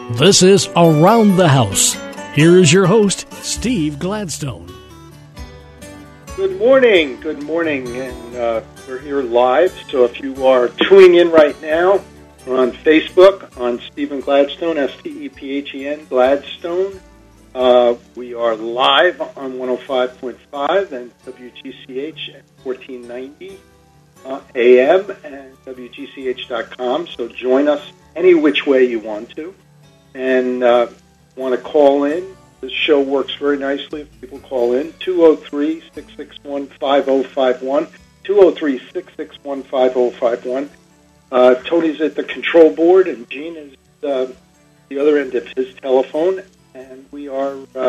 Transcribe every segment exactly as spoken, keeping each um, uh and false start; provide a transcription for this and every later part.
This is Around the House. Here is your host, Steve Gladstone. Good morning, good morning, and uh, we're here live, so if you are tuning in right now, we're on Facebook, on Stephen Gladstone, S T E P H E N, Gladstone. Uh, we are live on one oh five point five and W G C H at fourteen ninety uh, A M and W G C H dot com, so join us any which way you want to. And uh, want to call in. This show works very nicely if people call in. two oh three, six six one, five oh five one. two oh three, six six one, five oh five one. Uh, Tony's at the control board, and Gene is uh, the other end of his telephone. And we are uh,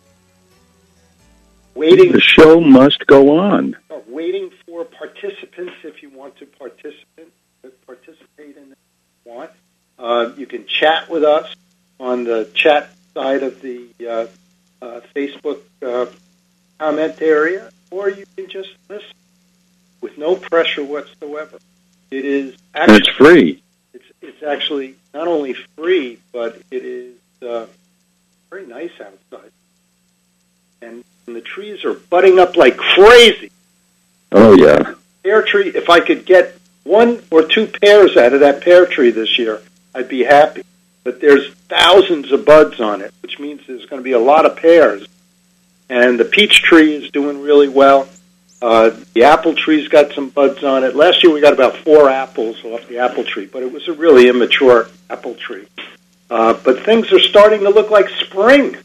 waiting. The show must go on. Uh, waiting for participants if you want to participate, participate in it if you want. Uh, you can chat with us on the chat side of the uh, uh, Facebook uh, comment area, or you can just listen with no pressure whatsoever. It is actually, and it's free. It's it's actually not only free, but it is uh, very nice outside, and, and the trees are budding up like crazy. Oh yeah, Pear tree. If I could get one or two pears out of that pear tree this year, I'd be happy. But there's thousands of buds on it, which means there's going to be a lot of pears. And the peach tree is doing really well. Uh, the apple tree's got some buds on it. Last year we got about four apples off the apple tree, but it was a really immature apple tree. Uh, but things are starting to look like spring.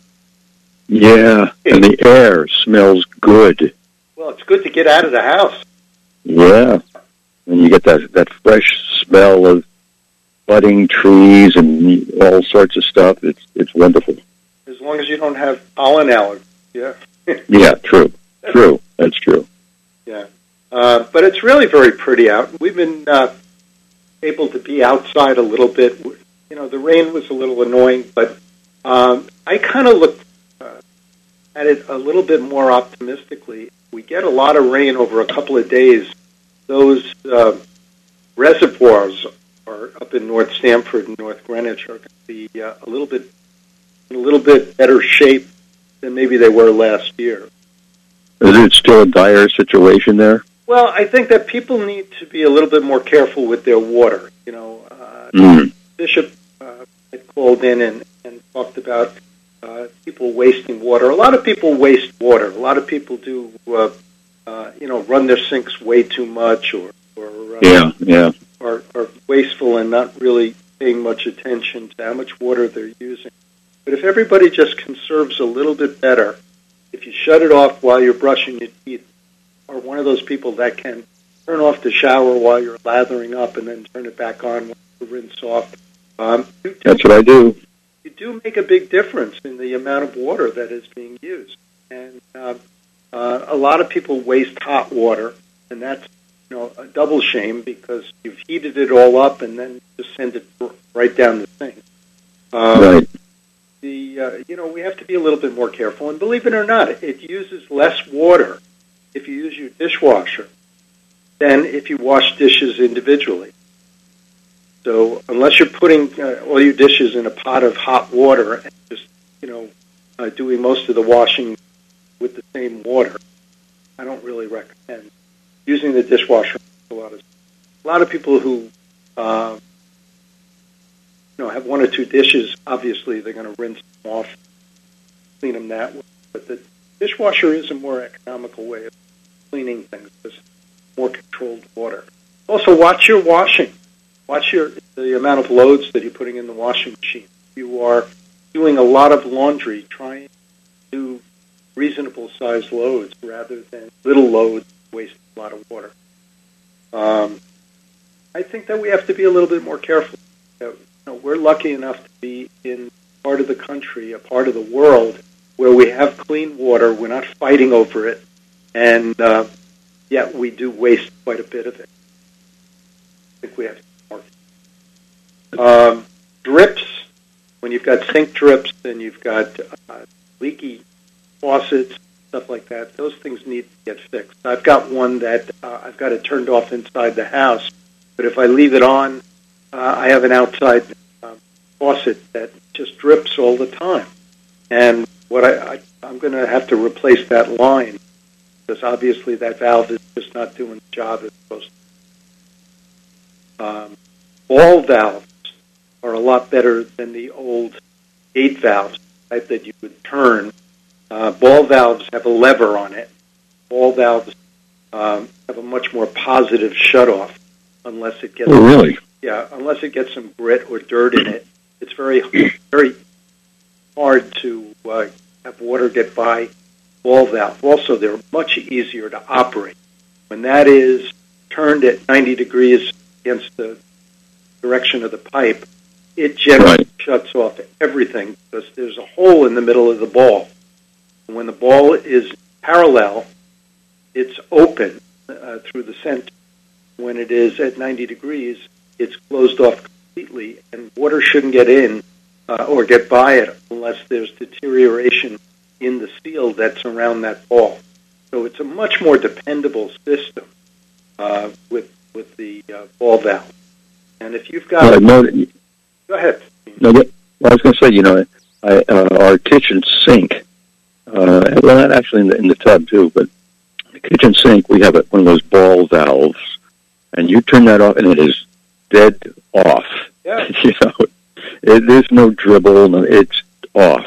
Yeah, and the air smells good. Well, it's good to get out of the house. Yeah, and you get that, that fresh smell of budding trees and all sorts of stuff. It's it's wonderful. As long as you don't have pollen allergies. Yeah. Yeah, true. True. That's true. Yeah. Uh, but it's really very pretty out. We've been uh, able to be outside a little bit. You know, the rain was a little annoying, but um, I kind of look uh, at it a little bit more optimistically. We get a lot of rain over a couple of days. Those uh, reservoirs are up in North Stamford and North Greenwich are going to be uh, a little bit in a little bit better shape than maybe they were last year. Is it still a dire situation there? Well, I think that people need to be a little bit more careful with their water. You know, uh, mm. Bishop uh, had called in and, and talked about uh, people wasting water. A lot of people waste water. A lot of people do, uh, uh, you know, run their sinks way too much, or, or uh, yeah, yeah. Are, are wasteful and not really paying much attention to how much water they're using. But if everybody just conserves a little bit better, if you shut it off while you're brushing your teeth, or one of those people that can turn off the shower while you're lathering up and then turn it back on when you rinse off, um, you do, that's what I do. You do make a big difference in the amount of water that is being used. And uh, uh, a lot of people waste hot water, and that's You know, a double shame because you've heated it all up and then just send it right down the sink. Um, right. The uh, you know we have to be a little bit more careful, and believe it or not, it uses less water if you use your dishwasher than if you wash dishes individually. So unless you're putting uh, all your dishes in a pot of hot water and just you know uh, doing most of the washing with the same water, I don't really recommend using the dishwasher. A lot of a lot of people who uh, you know have one or two dishes, obviously they're going to rinse them off, clean them that way. But the dishwasher is a more economical way of cleaning things. There's more controlled water. Also, watch your washing. Watch your the amount of loads that you're putting in the washing machine. If you are doing a lot of laundry, try and do reasonable sized loads rather than little loads wasting a lot of water. Um, I think that we have to be a little bit more careful. You know, we're lucky enough to be in part of the country, a part of the world, where we have clean water. We're not fighting over it, and uh, yet we do waste quite a bit of it. I think we have to be more. Um, drips, when you've got sink drips and you've got uh, leaky faucets, stuff like that, those things need to get fixed. I've got one that uh, I've got it turned off inside the house, but if I leave it on, uh, I have an outside uh, faucet that just drips all the time. And what I, I I'm going to have to replace that line because obviously that valve is just not doing the job it's supposed to. Um, ball valves are a lot better than the old gate valves type that you would turn. Uh, ball valves have a lever on it. Ball valves um, have a much more positive shutoff, unless it gets oh, really yeah unless it gets some grit or dirt in it. It's very very hard to uh, have water get by ball valve. Also, they're much easier to operate when that is turned at ninety degrees against the direction of the pipe. It generally right. shuts off everything because there's a hole in the middle of the ball. And when the ball is parallel, it's open uh, through the center. When it is at ninety degrees, it's closed off completely, and water shouldn't get in uh, or get by it unless there's deterioration in the seal that's around that ball. So it's a much more dependable system uh, with with the uh, ball valve. And if you've got... Uh, no, go ahead. No, I was going to say, you know, I, uh, our kitchen sink, uh, well, not actually in the, in the tub, too, but the kitchen sink, we have a, one of those ball valves, and you turn that off, and it is dead off. Yeah. You know, it, there's no dribble, no, it's off.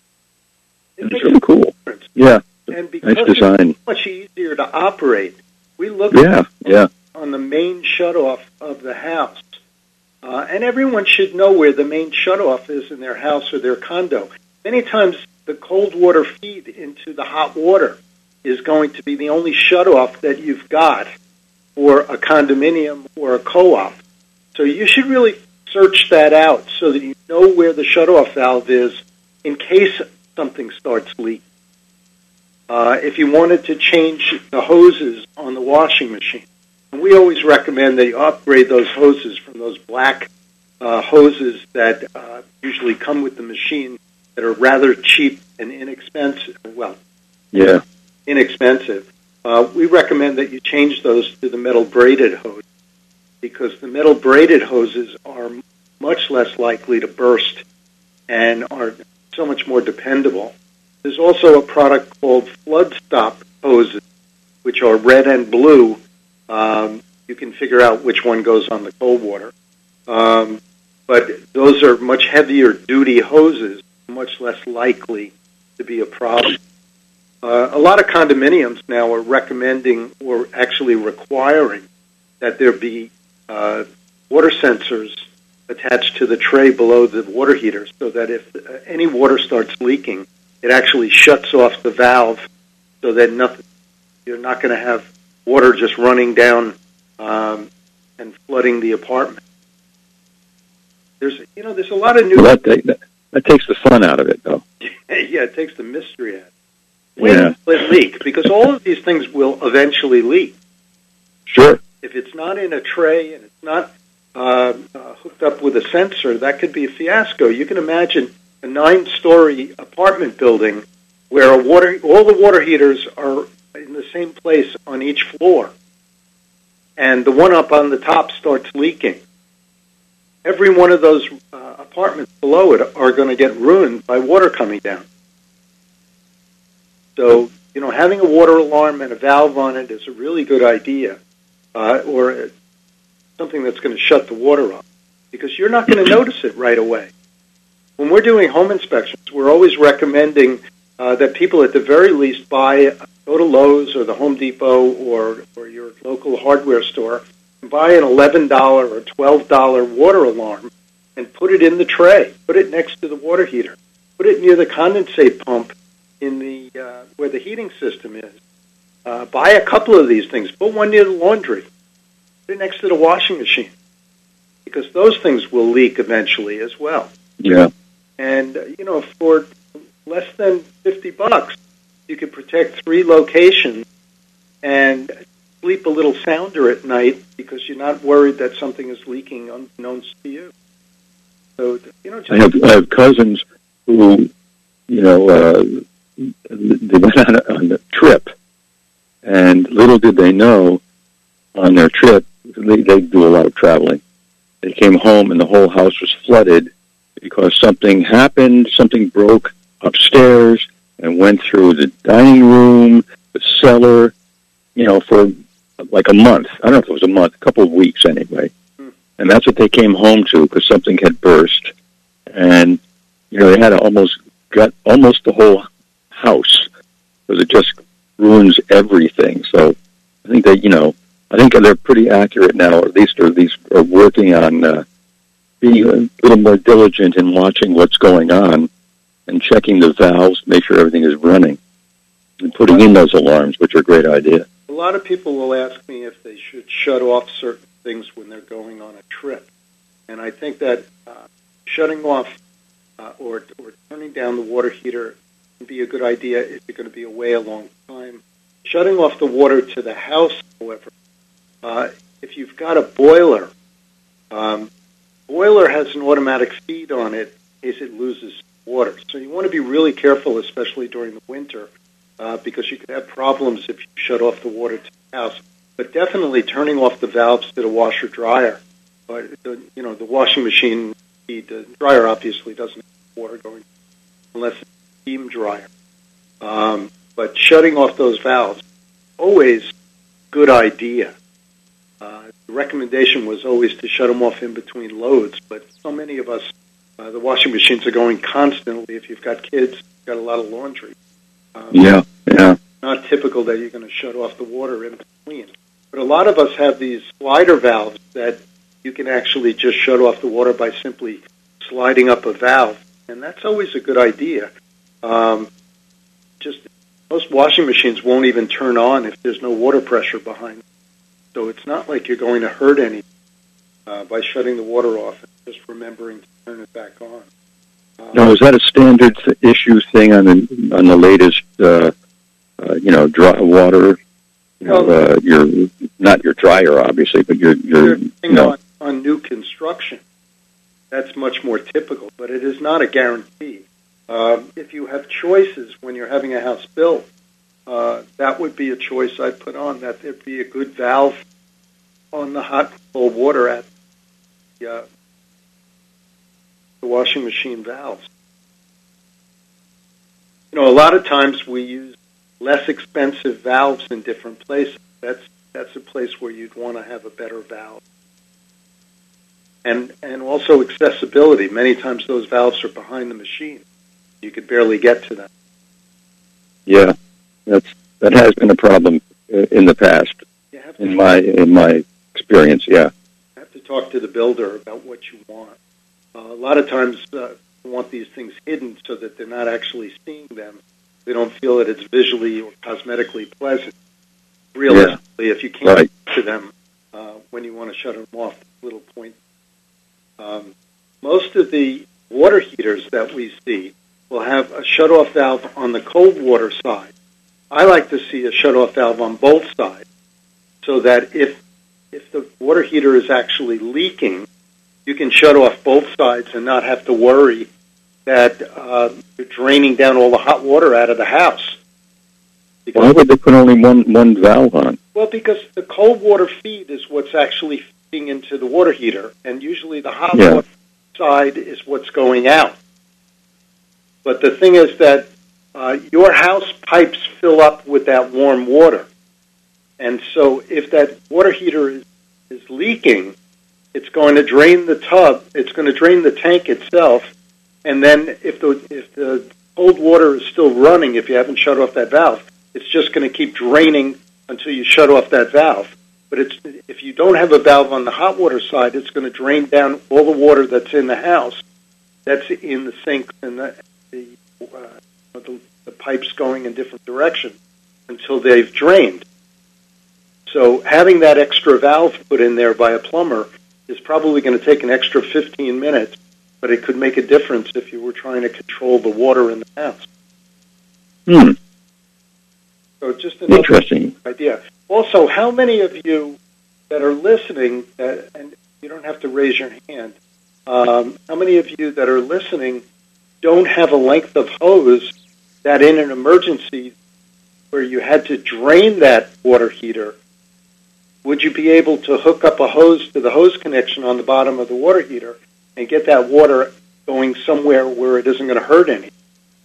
It it's really cool. Difference. Yeah. And because nice design. It's much easier to operate, we look yeah, at yeah. on the main shutoff of the house. Uh, and everyone should know where the main shutoff is in their house or their condo. Many times the cold water feed into the hot water is going to be the only shutoff that you've got for a condominium or a co-op. So you should really search that out so that you know where the shutoff valve is in case something starts leaking. Uh, if you wanted to change the hoses on the washing machine, and we always recommend that you upgrade those hoses from those black uh, hoses that uh, usually come with the machine that are rather cheap and inexpensive. Well, yeah, inexpensive. Uh, we recommend that you change those to the metal braided hose because the metal braided hoses are much less likely to burst and are so much more dependable. There's also a product called Flood Stop hoses, which are red and blue. Um, you can figure out which one goes on the cold water. Um, but those are much heavier duty hoses, much less likely to be a problem. Uh, a lot of condominiums now are recommending or actually requiring that there be uh, water sensors attached to the tray below the water heater so that if uh, any water starts leaking, it actually shuts off the valve so that nothing, you're not going to have water just running down um, and flooding the apartment. There's, you know, there's a lot of new... Well, that, that, that takes the fun out of it, though. Yeah, it takes the mystery out of it. When yeah. will it leak? Because all of these things will eventually leak. Sure. If it's not in a tray and it's not uh, uh, hooked up with a sensor, that could be a fiasco. You can imagine a nine-story apartment building where a water, all the water heaters are in the same place on each floor, and the one up on the top starts leaking. Every one of those uh, apartments below it are going to get ruined by water coming down. So, you know, having a water alarm and a valve on it is a really good idea, uh, or something that's going to shut the water off, because you're not going to notice it right away. When we're doing home inspections, we're always recommending uh, that people at the very least buy, go to Lowe's or the Home Depot or, or your local hardware store and buy an eleven dollars or twelve dollars water alarm and put it in the tray. Put it next to the water heater. Put it near the condensate pump in the uh, where the heating system is. Uh, buy a couple of these things. Put one near the laundry. Put it next to the washing machine, because those things will leak eventually as well. Yeah. And, uh, you know, for less than fifty bucks, you could protect three locations and sleep a little sounder at night because you're not worried that something is leaking unbeknownst to you. So, you know, just I have, I have cousins who, you know, uh, they went on a, on a trip, and little did they know on their trip, they, they do a lot of traveling. They came home and the whole house was flooded because something happened, something broke upstairs and went through the dining room, the cellar, you know, for like a month. I don't know if it was a month, a couple of weeks anyway. Hmm. And that's what they came home to, because something had burst. And, you know, they had to almost gut almost the whole house, because it just ruins everything. So I think they, you know, I think they're pretty accurate now, or at least are, at least are working on uh, being a little more diligent in watching what's going on and checking the valves, make sure everything is running, and putting in those alarms, which are a great idea. A lot of people will ask me if they should shut off certain things when they're going on a trip. And I think that uh, shutting off uh, or, or turning down the water heater can be a good idea if you're going to be away a long time. Shutting off the water to the house, however, uh, if you've got a boiler, um, boiler has an automatic feed on it in case it loses water. So you want to be really careful, especially during the winter, uh, because you could have problems if you shut off the water to the house. But definitely turning off the valves to the washer dryer. Or the, you know, the washing machine, the dryer obviously doesn't have water going unless it's a steam dryer. Um, but shutting off those valves, always good idea. Uh, the recommendation was always to shut them off in between loads, but so many of us, uh, the washing machines are going constantly. If you've got kids, you've got a lot of laundry. Um, yeah, yeah. Not typical that you're going to shut off the water in between. But a lot of us have these slider valves that you can actually just shut off the water by simply sliding up a valve, and that's always a good idea. Um, just most washing machines won't even turn on if there's no water pressure behind them. So it's not like you're going to hurt anything uh, by shutting the water off and just remembering to turn it back on. Um, now, is that a standard th- issue thing on the on the latest, uh, uh, you know, dry water? You know, uh, your not your dryer, obviously, but your your you know. on, on new construction. That's much more typical, but it is not a guarantee. Um, if you have choices when you're having a house built, uh, that would be a choice I'd put on, that there'd be a good valve on the hot and cold water at the, uh, the washing machine valves. You know, a lot of times we use less expensive valves in different places. That's that's a place where you'd want to have a better valve. And and also accessibility. Many times those valves are behind the machine. You could barely get to them. Yeah, that's that has been a problem in the past. In my in my experience, yeah. You have to talk to the builder about what you want. Uh, a lot of times uh, you want these things hidden so that they're not actually seeing them. They don't feel that it's visually or cosmetically pleasant. Realistically, yeah. If you can't right. get to them uh, when you want to shut them off, little point. Um, most of the water heaters that we see will have a shut-off valve on the cold water side. I like to see a shut-off valve on both sides, so that if if the water heater is actually leaking, you can shut off both sides and not have to worry that uh, you're draining down all the hot water out of the house. Because, why would they put only one, one valve on? Well, because the cold water feed is what's actually feeding into the water heater, and usually the hot yeah. water side is what's going out. But the thing is that uh, your house pipes fill up with that warm water. And so if that water heater is, is leaking, it's going to drain the tub, it's going to drain the tank itself, and then if the if the cold water is still running, if you haven't shut off that valve, it's just going to keep draining until you shut off that valve. But it's if you don't have a valve on the hot water side, it's going to drain down all the water that's in the house, that's in the sinks and the the, uh, the, the pipes going in different directions until they've drained. So having that extra valve put in there by a plumber is probably going to take an extra fifteen minutes, but it could make a difference if you were trying to control the water in the house. Hmm. So just another interesting idea. Also, how many of you that are listening, that, and you don't have to raise your hand, um, how many of you that are listening don't have a length of hose that in an emergency where you had to drain that water heater, would you be able to hook up a hose to the hose connection on the bottom of the water heater and get that water going somewhere where it isn't going to hurt any.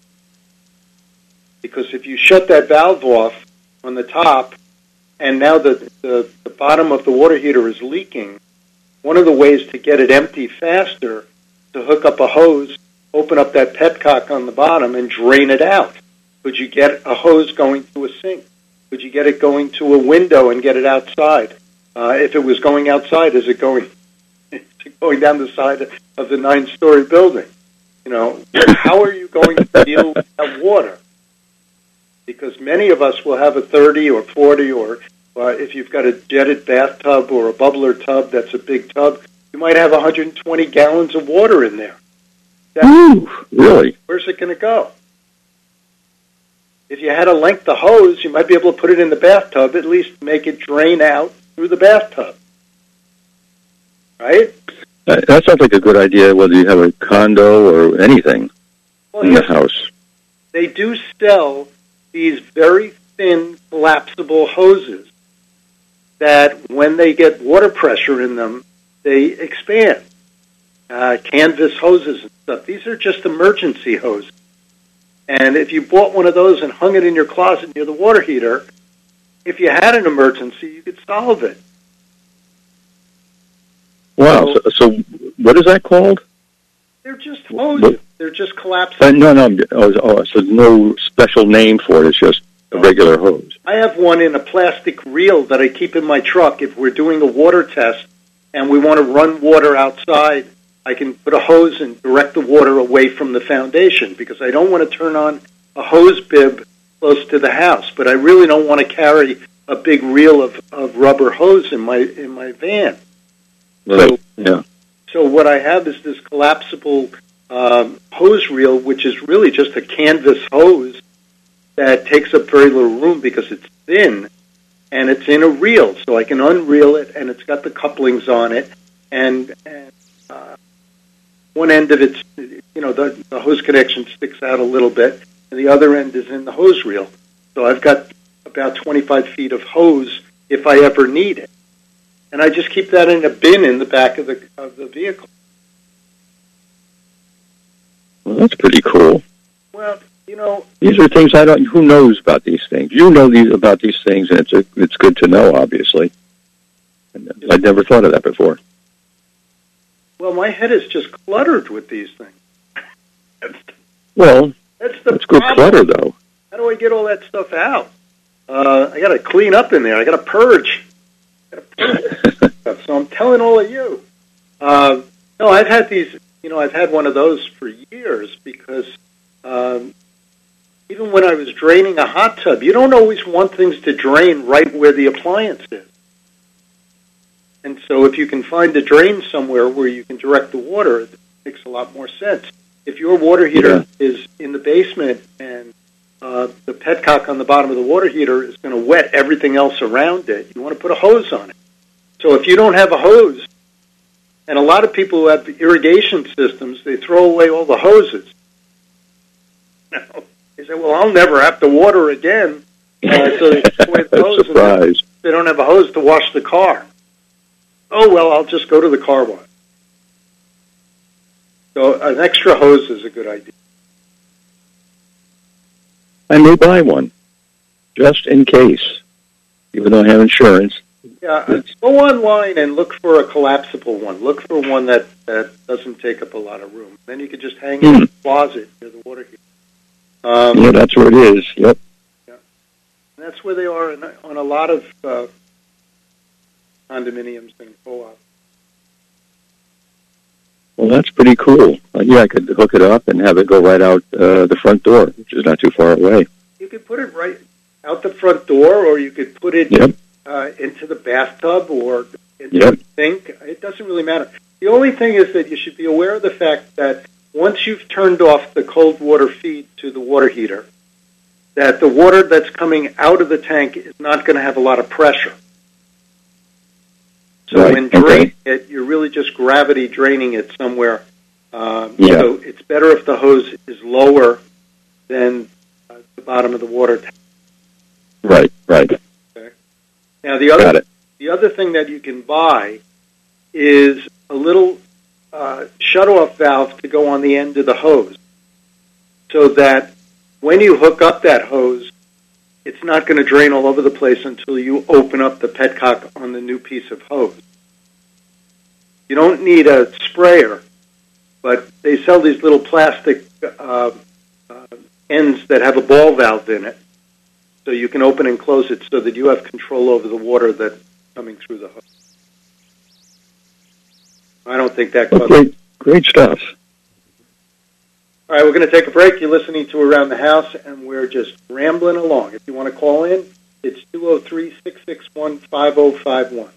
Because if you shut that valve off on the top, and now the, the, the bottom of the water heater is leaking, one of the ways to get it empty faster is to hook up a hose, open up that petcock on the bottom, and drain it out. Could you get a hose going to a sink? Could you get it going to a window and get it outside? Uh, if it was going outside, is it going is it going down the side of the nine-story building? You know, how are you going to deal with that water? Because many of us will have a thirty or forty, or uh, if you've got a jetted bathtub or a bubbler tub that's a big tub, you might have one hundred twenty gallons of water in there. That, Ooh, really? Where's it going to go? If you had a length of hose, you might be able to put it in the bathtub, at least make it drain out through the bathtub. Right? That that sounds like a good idea, whether you have a condo or anything Well, in the yes, house. they do sell these very thin, collapsible hoses that when they get water pressure in them, they expand. Uh, canvas hoses and stuff. These are just emergency hoses. And if you bought one of those and hung it in your closet near the water heater, if you had an emergency, you could solve it. Wow. So, so what is that called? They're just hoses. They're just collapsible. Uh, no, no. Oh, oh, so no special name for it. It's just a regular hose. I have one in a plastic reel that I keep in my truck. If we're doing a water test and we want to run water outside, I can put a hose and direct the water away from the foundation because I don't want to turn on a hose bib close to the house, but I really don't want to carry a big reel of, of rubber hose in my in my van. Right. So, yeah. So what I have is this collapsible um, hose reel, which is really just a canvas hose that takes up very little room because it's thin, and it's in a reel, so I can unreel it, and it's got the couplings on it, and, and uh, one end of it's, you know, the, the hose connection sticks out a little bit, and the other end is in the hose reel. So I've got about twenty-five feet of hose if I ever need it. And I just keep that in a bin in the back of the of the vehicle. Well, that's pretty cool. Well, you know, These are things I don't. Who knows about these things? You know these about these things, and it's a, it's good to know. Obviously, I'd never thought of that before. well, my head is just cluttered with these things. That's, Well, that's the that's good problem. clutter, though. How do I get all that stuff out? Uh, I got to clean up in there. I got to purge. I got to purge stuff. So I'm telling all of you. Uh, no, I've had these. You know, I've had one of those for years because um, even when I was draining a hot tub, you don't always want things to drain right where the appliance is. And so if you can find a drain somewhere where you can direct the water, it makes a lot more sense. If your water heater Yeah. is in the basement and uh, the petcock on the bottom of the water heater is going to wet everything else around it, you want to put a hose on it. So if you don't have a hose, and a lot of people who have irrigation systems, they throw away all the hoses. They say, well, I'll never have to water again. Uh, so they throw away the hose. Surprise. And they don't have a hose to wash the car. Oh, well, I'll just go to the car wash. So an extra hose is a good idea. I may buy one, just in case, even though I have insurance. Yeah, uh, go online and look for a collapsible one. Look for one that, that doesn't take up a lot of room. Then you could just hang it in Hmm. the closet near the water heater. Um, Yeah, that's where it is. Yep. And that's where they are in, on a lot of uh, condominiums and co-ops. Well, that's pretty cool. Uh, yeah, I could hook it up and have it go right out uh, the front door, which is not too far away. You could put it right out the front door, or you could put it Yep. uh, into the bathtub or into Yep. the sink. It doesn't really matter. The only thing is that you should be aware of the fact that once you've turned off the cold water feed to the water heater, that the water that's coming out of the tank is not going to have a lot of pressure. So Right, when okay. draining it, you're really just gravity draining it somewhere. Um, Yeah. So it's better if the hose is lower than uh, the bottom of the water tank. Right, right. Now, the Got other it. the other thing that you can buy is a little uh, shutoff valve to go on the end of the hose, so that when you hook up that hose, it's not going to drain all over the place until you open up the petcock on the new piece of hose. You don't need a sprayer, but they sell these little plastic uh, uh, ends that have a ball valve in it, so you can open and close it so that you have control over the water that's coming through the hose. I don't think that well, great, great stuff. All right, we're going to take a break. You're listening to Around the House, and we're just rambling along. If you want to call in, it's two oh three, six six one, five oh five one.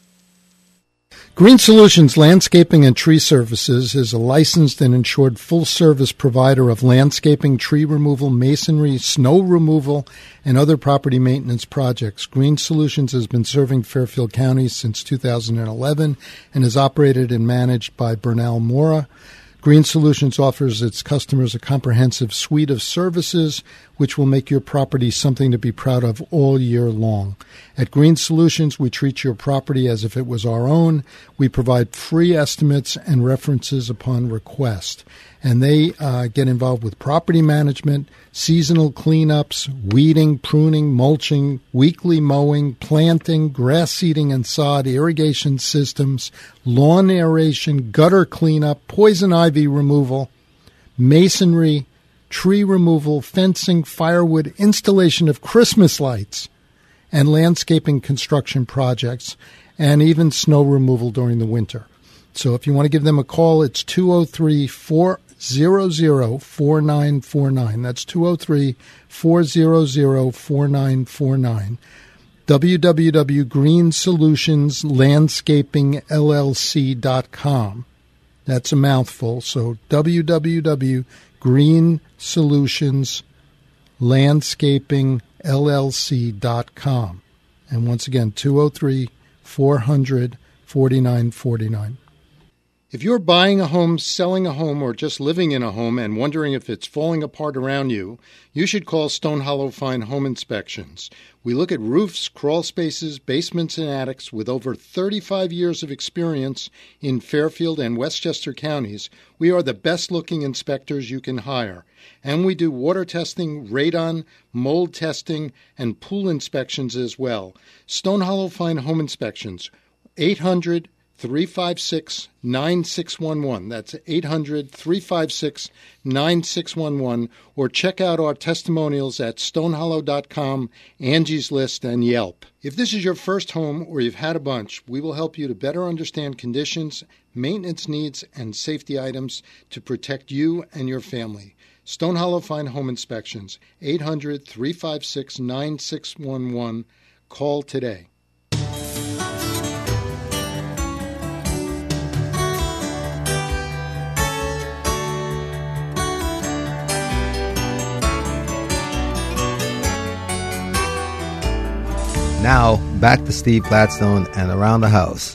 Green Solutions Landscaping and Tree Services is a licensed and insured full-service provider of landscaping, tree removal, masonry, snow removal, and other property maintenance projects. Green Solutions has been serving Fairfield County since two thousand eleven and is operated and managed by Bernal Mora. Green Solutions offers its customers a comprehensive suite of services which will make your property something to be proud of all year long. At Green Solutions, we treat your property as if it was our own. We provide free estimates and references upon request. And they uh, get involved with property management, seasonal cleanups, weeding, pruning, mulching, weekly mowing, planting, grass seeding and sod, irrigation systems, lawn aeration, gutter cleanup, poison ivy removal, masonry, tree removal, fencing, firewood, installation of Christmas lights, and landscaping construction projects, and even snow removal during the winter. So if you want to give them a call, it's two oh three, four hundred, four nine four nine. That's two oh three, four hundred, four nine four nine. w w w dot green solutions landscaping l l c dot com. That's a mouthful. So w w w dot green solutions landscaping l l c dot com. And once again, two oh three, four hundred, forty-nine forty-nine. If you're buying a home, selling a home, or just living in a home and wondering if it's falling apart around you, you should call Stone Hollow Fine Home Inspections. We look at roofs, crawl spaces, basements, and attics with over thirty-five years of experience in Fairfield and Westchester counties. We are the best-looking inspectors you can hire. And we do water testing, radon, mold testing, and pool inspections as well. Stone Hollow Fine Home Inspections, eight hundred, three five six, nine six one one. That's eight hundred, three five six, nine six one one. Or check out our testimonials at stone hollow dot com, Angie's List, and Yelp. If this is your first home or you've had a bunch, we will help you to better understand conditions, maintenance needs, and safety items to protect you and your family. Stone Hollow Fine Home Inspections, eight hundred, three five six, nine six one one. Call today. Now, back to Steve Gladstone and Around the House.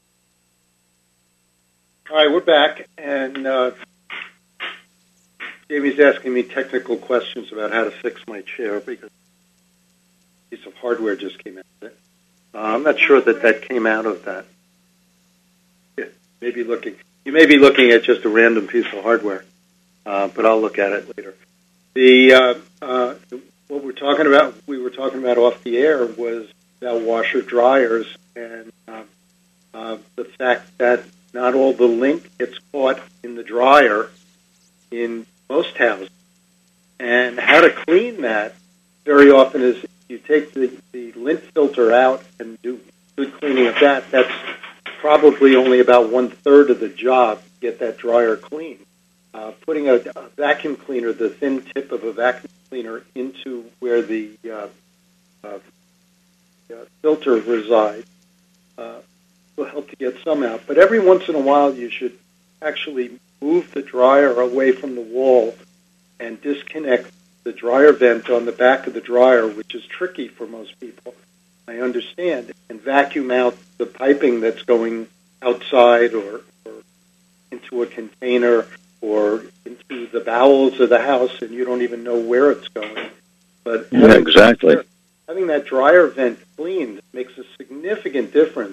All right, we're back, and uh, Jamie's asking me technical questions about how to fix my chair because a piece of hardware just came out of it. Uh, I'm not sure that that came out of that. Yeah, maybe looking, you may be looking at just a random piece of hardware, uh, but I'll look at it later. The uh, uh, what we're talking about, we were talking about off the air, was about washer dryers and uh, uh, the fact that not all the lint gets caught in the dryer in most houses. And how to clean that very often is you take the, the lint filter out and do good cleaning of that. That's probably only about one-third of the job to get that dryer clean. Uh, putting a, a vacuum cleaner, the thin tip of a vacuum cleaner, into where the uh, uh, uh, filter resides uh, will help to get some out. But every once in a while, you should actually move the dryer away from the wall and disconnect the dryer vent on the back of the dryer, which is tricky for most people, I understand, and vacuum out the piping that's going outside or, or into a container or into the bowels of the house, and you don't even know where it's going. But yeah, exactly. Having that dryer vent cleaned makes a significant difference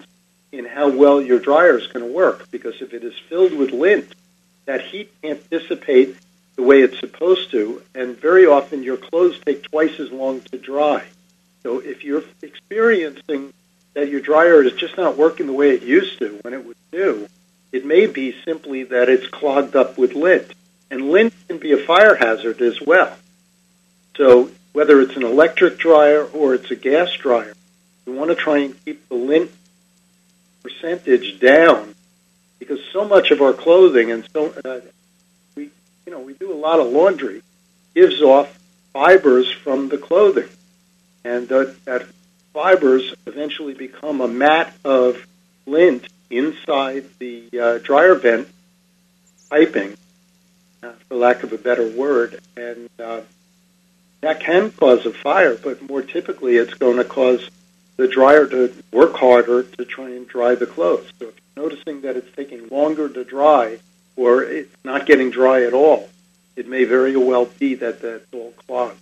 in how well your dryer is going to work, because if it is filled with lint, that heat can't dissipate the way it's supposed to, and very often your clothes take twice as long to dry. So if you're experiencing that your dryer is just not working the way it used to when it was new, it may be simply that it's clogged up with lint. And lint can be a fire hazard as well. So whether it's an electric dryer or it's a gas dryer, you want to try and keep the lint percentage down, because so much of our clothing and so uh, we, you know, we do a lot of laundry, gives off fibers from the clothing, and uh, that fibers eventually become a mat of lint inside the uh, dryer vent piping, uh, for lack of a better word, and uh, that can cause a fire, but more typically it's going to cause the dryer to work harder to try and dry the clothes. So if you're noticing that it's taking longer to dry, or it's not getting dry at all, it may very well be that that's all clogged.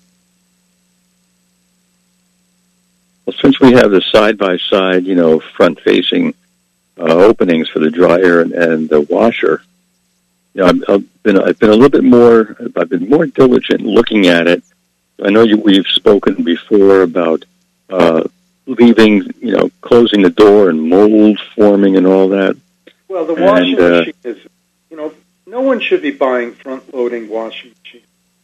Well, since we have the side-by-side, you know, front-facing uh, openings for the dryer and, and the washer, you know, I've, I've been I've been a little bit more I've been more diligent looking at it. I know you, we've spoken before about uh, leaving, you know, closing the door and mold forming and all that. Well, the washing and, uh, machine is, you know, no one should be buying front-loading washing machines.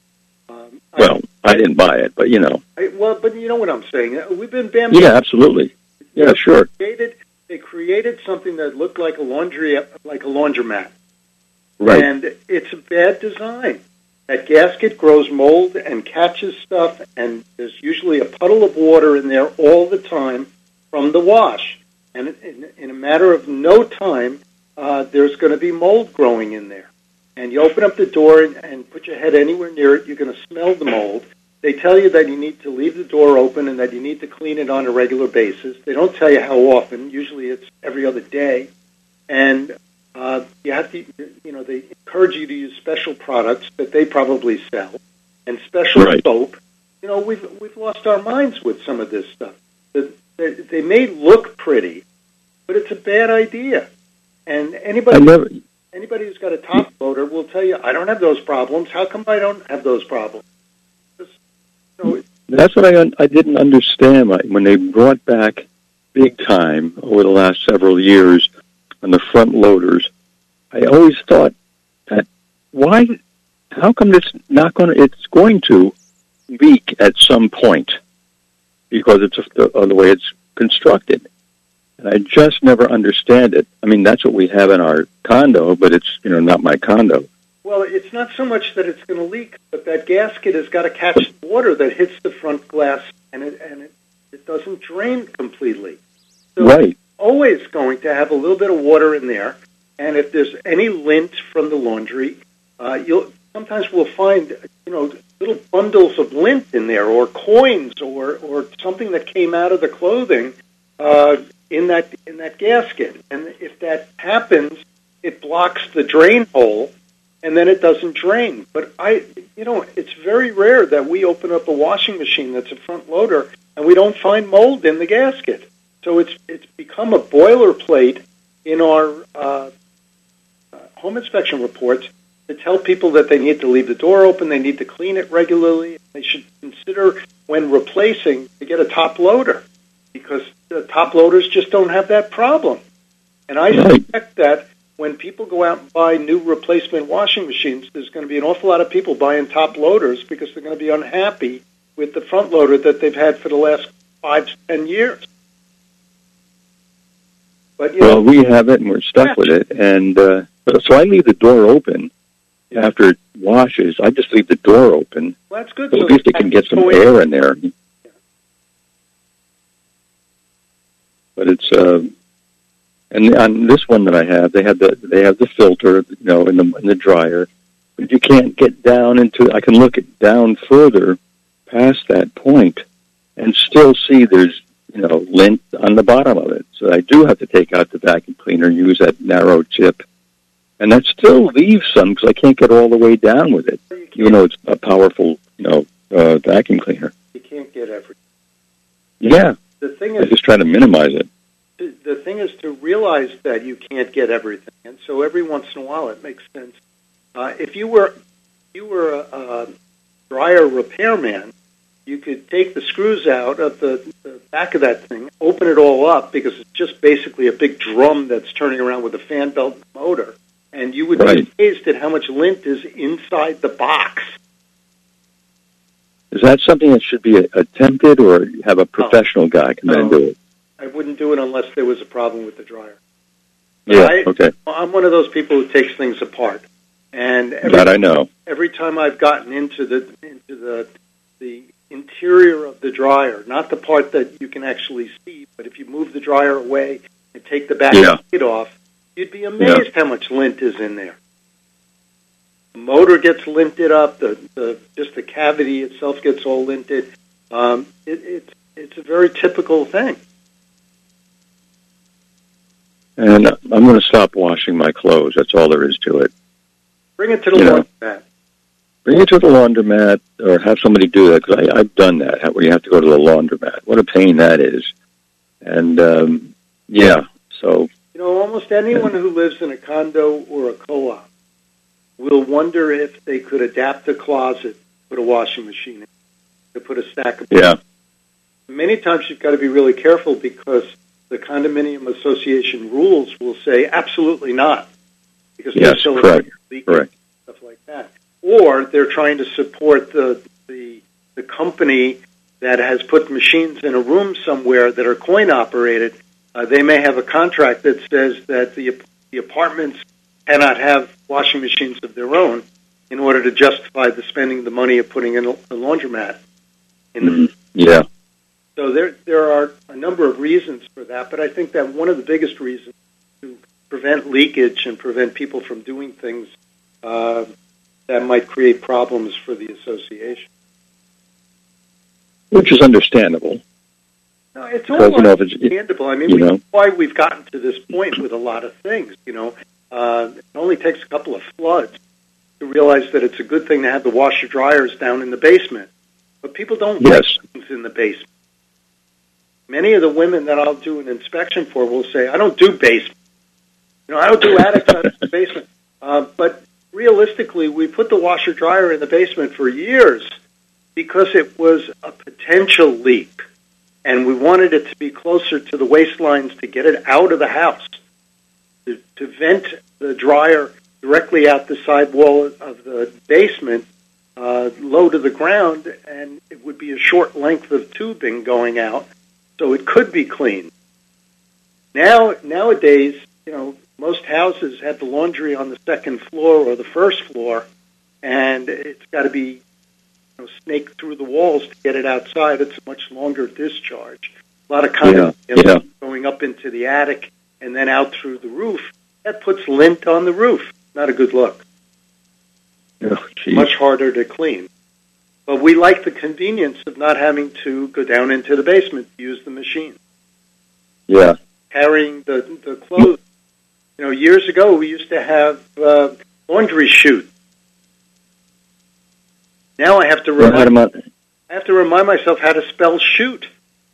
Um, well, I, I didn't buy it, but, you know. I, well, but you know what I'm saying. We've been bamboozled. Yeah, absolutely. Yeah, they sure. Created, they created something that looked like a laundry, like a laundromat. Right. And it's a bad design. That gasket grows mold and catches stuff, and there's usually a puddle of water in there all the time from the wash. And in, in a matter of no time, uh, there's going to be mold growing in there. And you open up the door and, and put your head anywhere near it, you're going to smell the mold. They tell you that you need to leave the door open and that you need to clean it on a regular basis. They don't tell you how often. Usually it's every other day. And uh, you have to, you know, they encourage you to use special products that they probably sell and special right. soap. You know, we've we've lost our minds with some of this stuff. They, they may look pretty, but it's a bad idea. And anybody never, anybody who's got a top loader will tell you, I don't have those problems. How come I don't have those problems? Just, you know, That's what I un- I didn't understand when they brought back big time over the last several years on the front loaders. I always thought that why, how come it's not going to? It's going to leak at some point because it's a, the, the way it's constructed, and I just never understand it. I mean, that's what we have in our condo, but it's you know not my condo. Well, it's not so much that it's going to leak, but that gasket has got to catch the water that hits the front glass, and it and it, it doesn't drain completely. So Right. it's always going to have a little bit of water in there, and if there's any lint from the laundry, uh, you'll sometimes we'll find you know little bundles of lint in there, or coins, or or something that came out of the clothing uh, in that in that gasket, and if that happens, it blocks the drain hole. And then it doesn't drain. But I, you know, it's very rare that we open up a washing machine that's a front loader and we don't find mold in the gasket. So it's it's become a boilerplate in our uh, uh, home inspection reports to tell people that they need to leave the door open, they need to clean it regularly. They should consider when replacing to get a top loader, because the top loaders just don't have that problem. And I Right. suspect that when people go out and buy new replacement washing machines, there's going to be an awful lot of people buying top loaders because they're going to be unhappy with the front loader that they've had for the last five to ten years. But you Well, know, we have it and we're stuck Yeah. with it, and uh, so I leave the door open after it washes. I just leave the door open, well, that's good. so So at least they it can get some go in. air in there. But it's. Uh, And on this one that I have, they have the they have the filter, you know, in the in the dryer, but you can't get down into. I can look it down further past that point, and still see there's you know lint on the bottom of it. So I do have to take out the vacuum cleaner, use that narrow tip, and that still leaves some because I can't get all the way down with it, even though it's a powerful you know uh, vacuum cleaner. You can't get everything. Yeah, The thing I is, just try to minimize it. the thing is to realize that you can't get everything, and so every once in a while it makes sense. Uh, if you were you were a, a dryer repairman, you could take the screws out of the, the back of that thing, open it all up, because it's just basically a big drum that's turning around with a fan belt and motor, and you would Right. be amazed at how much lint is inside the box. Is that something that should be attempted, or have a professional guy come in and No. do it? I wouldn't do it unless there was a problem with the dryer. Yeah, I, okay. I'm one of those people who takes things apart, and every, That I know. every time I've gotten into the into the the interior of the dryer, not the part that you can actually see, but if you move the dryer away and take the back Yeah. plate off, you'd be amazed how much lint is in there. The motor gets linted up. The, the just the cavity itself gets all linted. Um, it, it's it's a very typical thing. And I'm going to stop washing my clothes. That's all there is to it. Bring it to the You know. laundromat. Bring it to the laundromat, or have somebody do that, because I've done that, where you have to go to the laundromat. What a pain that is. And, um, yeah, so... You know, almost anyone who lives in a condo or a co-op will wonder if they could adapt a closet, put a washing machine in, to put a stack of... Yeah. Many times you've got to be really careful, because the condominium association rules will say absolutely not, because Yes, utilities correct, leak correct. stuff like that. Or they're trying to support the, the the company that has put machines in a room somewhere that are coin operated. Uh, they may have a contract that says that the the apartments cannot have washing machines of their own in order to justify the spending the money of putting in a, a laundromat. In the Mm, yeah. So there there are a number of reasons for that, but I think that one of the biggest reasons to prevent leakage and prevent people from doing things uh, that might create problems for the association. Which is understandable. No, it's all Because, you know, if it's- understandable. I mean, you we, know. that's why we've gotten to this point with a lot of things. You know, uh, it only takes a couple of floods to realize that it's a good thing to have the washer dryers down in the basement. But people don't Yes. like things in the basement. Many of the women that I'll do an inspection for will say, "I don't do basement. You know, I don't do attics in the basement." Uh, but realistically, we put the washer dryer in the basement for years because it was a potential leak, and we wanted it to be closer to the waste lines to get it out of the house, to, to vent the dryer directly out the side wall of the basement, uh, low to the ground, and it would be a short length of tubing going out, so it could be cleaned. Now, nowadays, you know, most houses have the laundry on the second floor or the first floor, and it's got to be, you know, snaked through the walls to get it outside. It's a much longer discharge. A lot of condominiums Yeah, yeah. going up into the attic and then out through the roof. That puts lint on the roof. Not a good look. Oh, geez. Much harder to clean. But we like the convenience of not having to go down into the basement to use the machine. Yeah. Carrying the, the clothes. You know, years ago we used to have uh, laundry chute. Now I have to Well, how remind do I have to remind myself how to spell chute.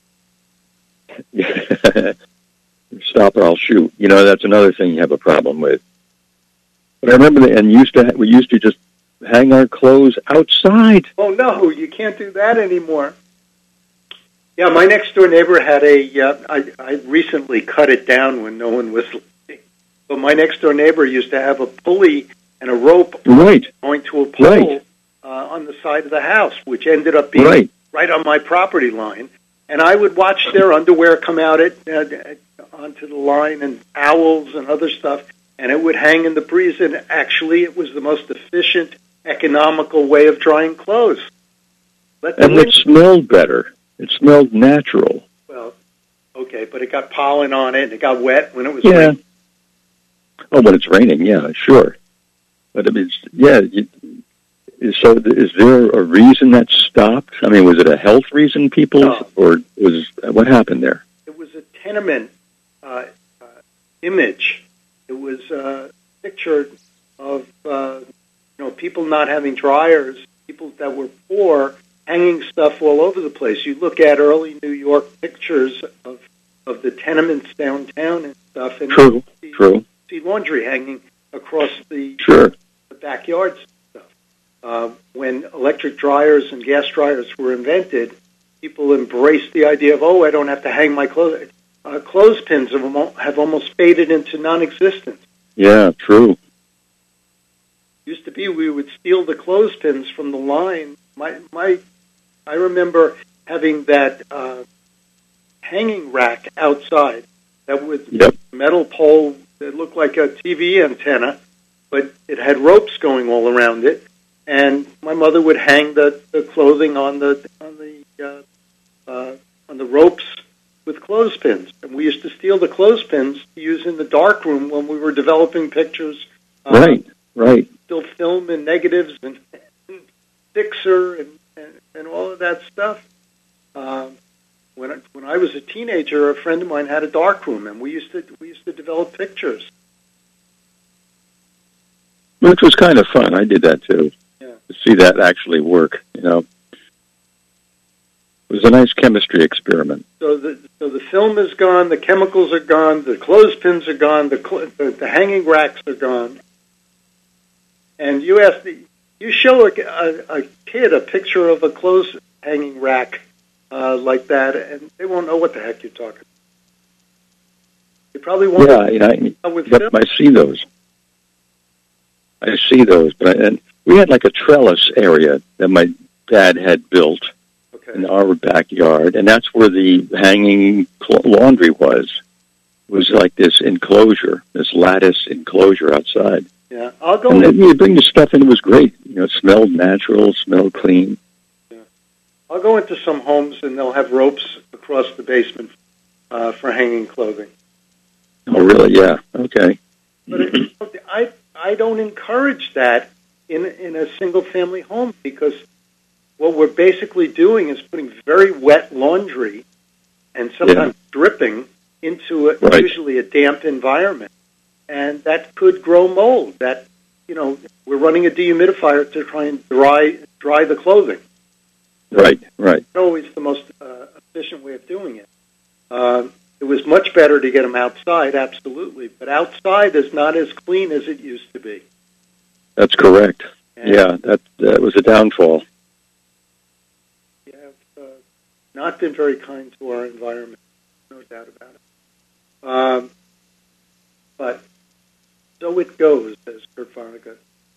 I- Stop or I'll shoot. You know, that's another thing you have a problem with. But I remember, the, and used to ha- we used to just hang our clothes outside. Oh no, you can't do that anymore. Yeah, my next door neighbor had a. Uh, I, I recently cut it down when no one was looking. But my next door neighbor used to have a pulley and a rope Right. going to a pole Right. uh, on the side of the house, which ended up being Right. right on my property line. And I would watch their underwear come out at, uh, onto the line, and towels and other stuff, and it would hang in the breeze. And actually, it was the most efficient, economical way of drying clothes. Let the And wind it smelled better. It smelled natural. Well, okay, but it got pollen on it, and it got wet when it was Yeah. raining. Oh, when it's raining, yeah, sure. But I mean, it's- yeah. You, so, is there a reason that stopped? I mean, was it a health reason, people, No. or was what happened there? It was a tenement uh, uh, image. It was a picture of uh, you know, people not having dryers, people that were poor hanging stuff all over the place. You look at early New York pictures of of the tenements downtown and stuff. And True, see, true. See laundry hanging across the, Sure. the backyards and stuff. Uh, when electric dryers and gas dryers were invented, people embraced the idea of, oh, I don't have to hang my clothes. Uh, clothespins have, almo- have almost faded into non-existence. Yeah, true. Used to be we would steal the clothespins from the line. My, my, I remember having that uh, hanging rack outside that with Yep. a metal pole that looked like a T V antenna, but it had ropes going all around it. And my mother would hang the, the clothing on the on the uh, uh, on the ropes with clothespins, and we used to steal the clothespins to use in the dark room when we were developing pictures. Uh, Right, right. Still film and negatives and, and fixer and, and, and all of that stuff. Um, when I, when I was a teenager, a friend of mine had a dark room, and we used to we used to develop pictures. Which was kind of fun. I did that too. Yeah. To see that actually work, you know. It was a nice chemistry experiment. So the so the film is gone, the chemicals are gone, the clothespins are gone, the cl- the, the hanging racks are gone. And you ask the you show a, a, a kid a picture of a clothes hanging rack uh, like that, and they won't know what the heck you're talking about. They probably won't. Yeah, yeah. I, with yep, film. I see those. I see those, but I, and we had like a trellis area that my dad had built Okay. in our backyard, and that's where the hanging cl- laundry was. It was like this enclosure, this lattice enclosure outside. Yeah, I'll go. And In, then you bring the stuff in, it was great. You know, it smelled natural, smelled clean. I'll go into some homes, and they'll have ropes across the basement uh, for hanging clothing. Oh, really? Yeah. Okay. But it, I I don't encourage that in in a single family home, because what we're basically doing is putting very wet laundry and sometimes Yeah. dripping into a, Right. usually a damp environment, and that could grow mold. That you know we're running a dehumidifier to try and dry dry the clothing. Right, right. It's always the most uh, efficient way of doing it. Um, it was much better to get them outside, absolutely, but outside is not as clean as it used to be. That's correct. And Yeah, that, that was a downfall. we have uh, not been very kind to our environment, no doubt about it. Um, but so it goes, as Kurt Vonnegut.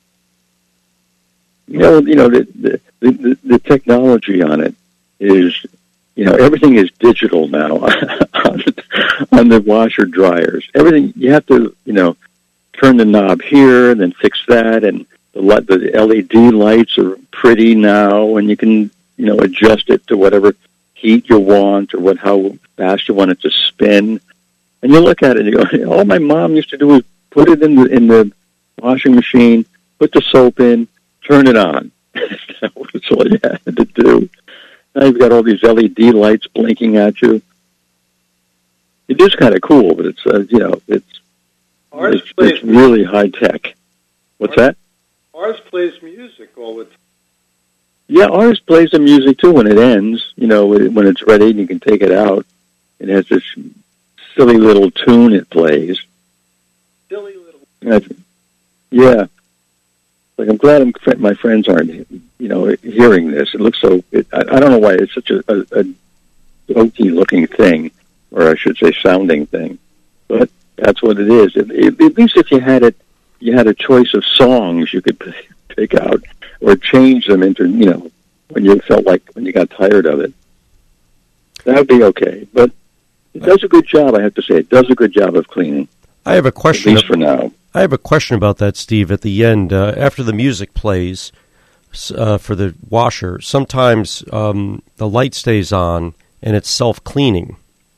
You know, you know the, the the the technology on it is, you know, everything is digital now on, on the washer dryers. Everything you have to, you know, turn the knob here and then fix that, and the light, the L E D lights are pretty now, and you can, you know, adjust it to whatever heat you want or what how fast you want it to spin. And you look at it and you go, all my mom used to do was put it in the in the washing machine, put the soap in, turn it on. That was all you had to do. Now you've got all these L E D lights blinking at you. It is kind of cool, but it's, uh, you know, it's, Ours it's, plays it's really high tech. What's that? Ours plays music all the time. Yeah, ours plays the music too when it ends, you know, when it's ready and you can take it out. It has this silly little tune it plays. Silly little. That's, yeah. Like, I'm glad I'm, my friends aren't, you know, hearing this. It looks so, it, I, I don't know why, it's such a, a, a dopey-looking thing, or I should say sounding thing. But that's what it is. It, it, at least if you had it, you had a choice of songs you could pick out, or change them into, you know, when you felt like, when you got tired of it. That would be okay. But it does a good job, I have to say. It does a good job of cleaning. I have a question. At least for now. I have a question about that, Steve. At the end, uh, after the music plays uh, for the washer, sometimes um, the light stays on and it's self-cleaning.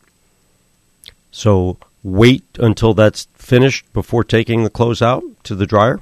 So wait until that's finished before taking the clothes out to the dryer?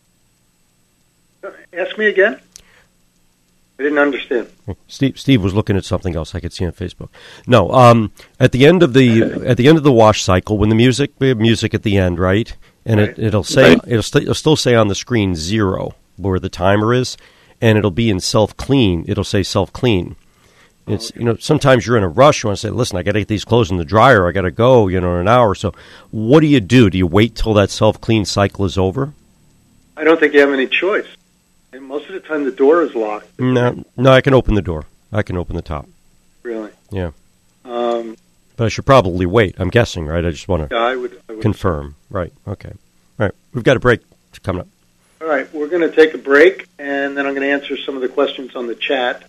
Ask me again? I didn't understand. Steve Steve was looking at something else I could see on Facebook. No, um, at the end of the at the end of the wash cycle, when the music we have music at the end, right? And right. it, it'll say Right. it'll, st- it'll still say on the screen zero where the timer is, and it'll be in self clean. It'll say self clean, It's, you know, sometimes you're in a rush. You want to say, listen, I got to get these clothes in the dryer. I got to go, you know, in an hour or so. What do you do? Do you wait till that self-clean cycle is over? I don't think you have any choice. And most of the time the door is locked. No, no, I can open the door. I can open the top. Really? Yeah. Um, but I should probably wait, I'm guessing, right? I just want to yeah, I would, I would confirm. Right, okay. All right, we've got a break coming up. All right, we're going to take a break, and then I'm going to answer some of the questions on the chat.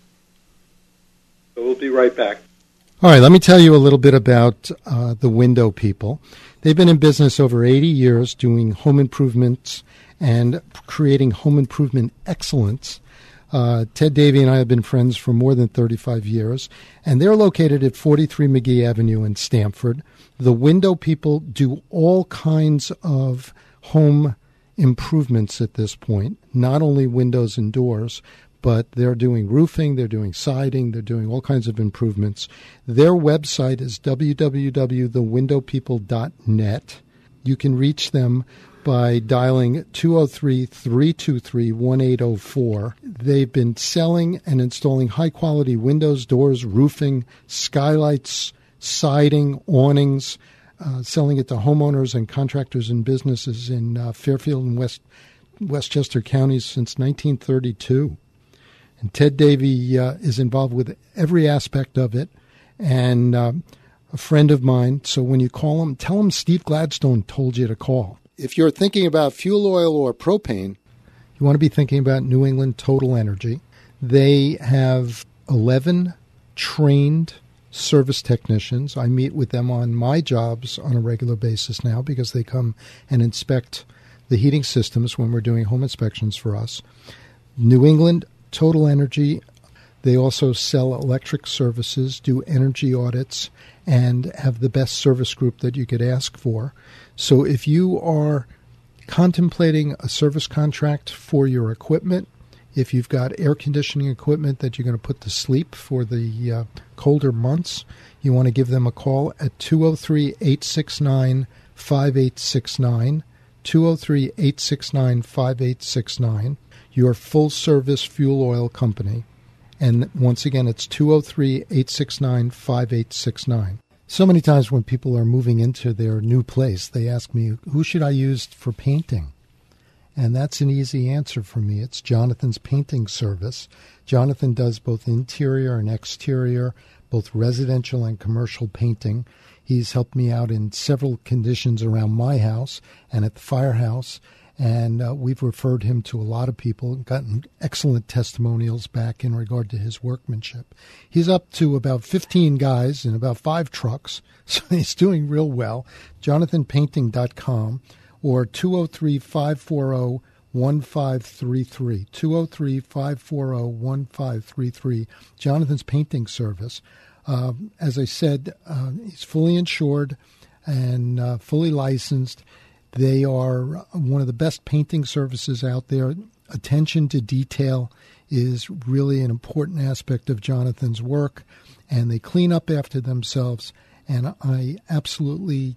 So we'll be right back. All right, let me tell you a little bit about uh, the Window People. They've been in business over eighty years doing home improvements and creating home improvement excellence. Uh, Ted Davey and I have been friends for more than thirty-five years, and they're located at forty-three McGee Avenue in Stamford. The Window People do all kinds of home improvements at this point, not only windows and doors, but they're doing roofing, they're doing siding, they're doing all kinds of improvements. Their website is w w w dot the window people dot net. You can reach them by dialing two oh three, three two three, one eight oh four. They've been selling and installing high-quality windows, doors, roofing, skylights, siding, awnings, uh, selling it to homeowners and contractors and businesses in uh, Fairfield and West Westchester counties since nineteen thirty-two. And Ted Davey uh, is involved with every aspect of it, and uh, a friend of mine. So when you call him, tell him Steve Gladstone told you to call. If you're thinking about fuel oil or propane, you want to be thinking about New England Total Energy. They have eleven trained service technicians. I meet with them on my jobs on a regular basis now because they come and inspect the heating systems when we're doing home inspections for us. New England Total Energy, they also sell electric services, do energy audits, and have the best service group that you could ask for. So if you are contemplating a service contract for your equipment, if you've got air conditioning equipment that you're going to put to sleep for the uh, colder months, you want to give them a call at two oh three, eight six nine, five eight six nine, two oh three, eight six nine, five eight six nine, your full-service fuel oil company. And once again, it's two oh three, eight six nine, five eight six nine. So many times when people are moving into their new place, they ask me, who should I use for painting? And that's an easy answer for me. It's Jonathan's Painting Service. Jonathan does both interior and exterior, both residential and commercial painting. He's helped me out in several conditions around my house and at the firehouse. And uh, we've referred him to a lot of people and gotten excellent testimonials back in regard to his workmanship. He's up to about fifteen guys in about five trucks, so he's doing real well. jonathan painting dot com or two oh three, five four oh, one five three three, two oh three, five four oh, one five three three, Jonathan's Painting Service. Uh, as I said, uh, he's fully insured and uh, fully licensed. They are one of the best painting services out there. Attention to detail is really an important aspect of Jonathan's work, and they clean up after themselves. And I absolutely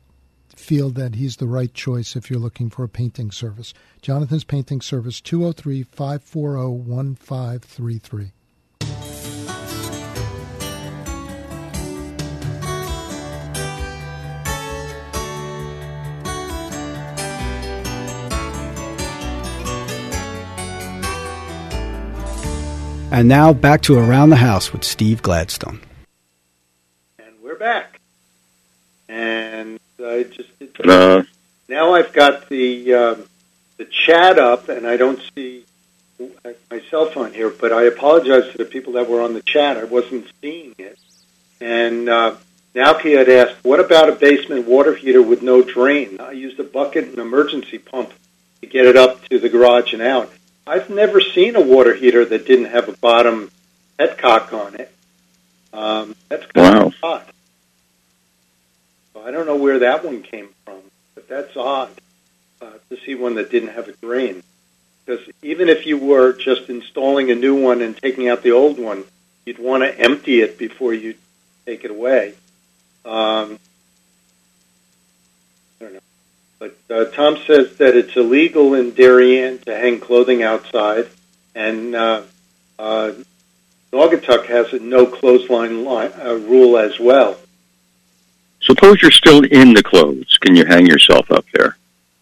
feel that he's the right choice if you're looking for a painting service. Jonathan's Painting Service, two oh three, five four oh, one five three three. And now back to Around the House with Steve Gladstone. And we're back. And I just Uh, now I've got the um, the chat up, and I don't see myself on here. But I apologize to the people that were on the chat. I wasn't seeing it. And uh, Nalki had asked, "What about a basement water heater with no drain?" I used a bucket and emergency pump to get it up to the garage and out. I've never seen a water heater that didn't have a bottom petcock on it. Um, that's kind Wow. of odd. So I don't know where that one came from, but that's odd uh, to see one that didn't have a drain. Because even if you were just installing a new one and taking out the old one, you'd want to empty it before you take it away. Um, I don't know. But uh, Tom says that it's illegal in Darien to hang clothing outside, and uh, uh, Naugatuck has a no clothesline line, uh, rule as well. Suppose you're still in the clothes. Can you hang yourself up there?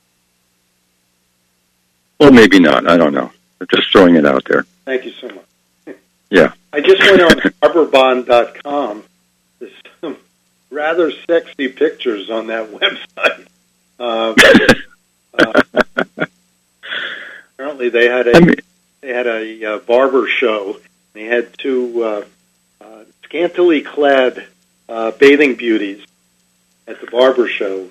Well, maybe not. I don't know. I'm just throwing it out there. Thank you so much. Yeah. I just went on harbor bond dot com. There's some rather sexy pictures on that website. Um, uh, apparently, they had a I mean, they had a uh, barber show. They had two uh, uh, scantily clad uh, bathing beauties at the barber show.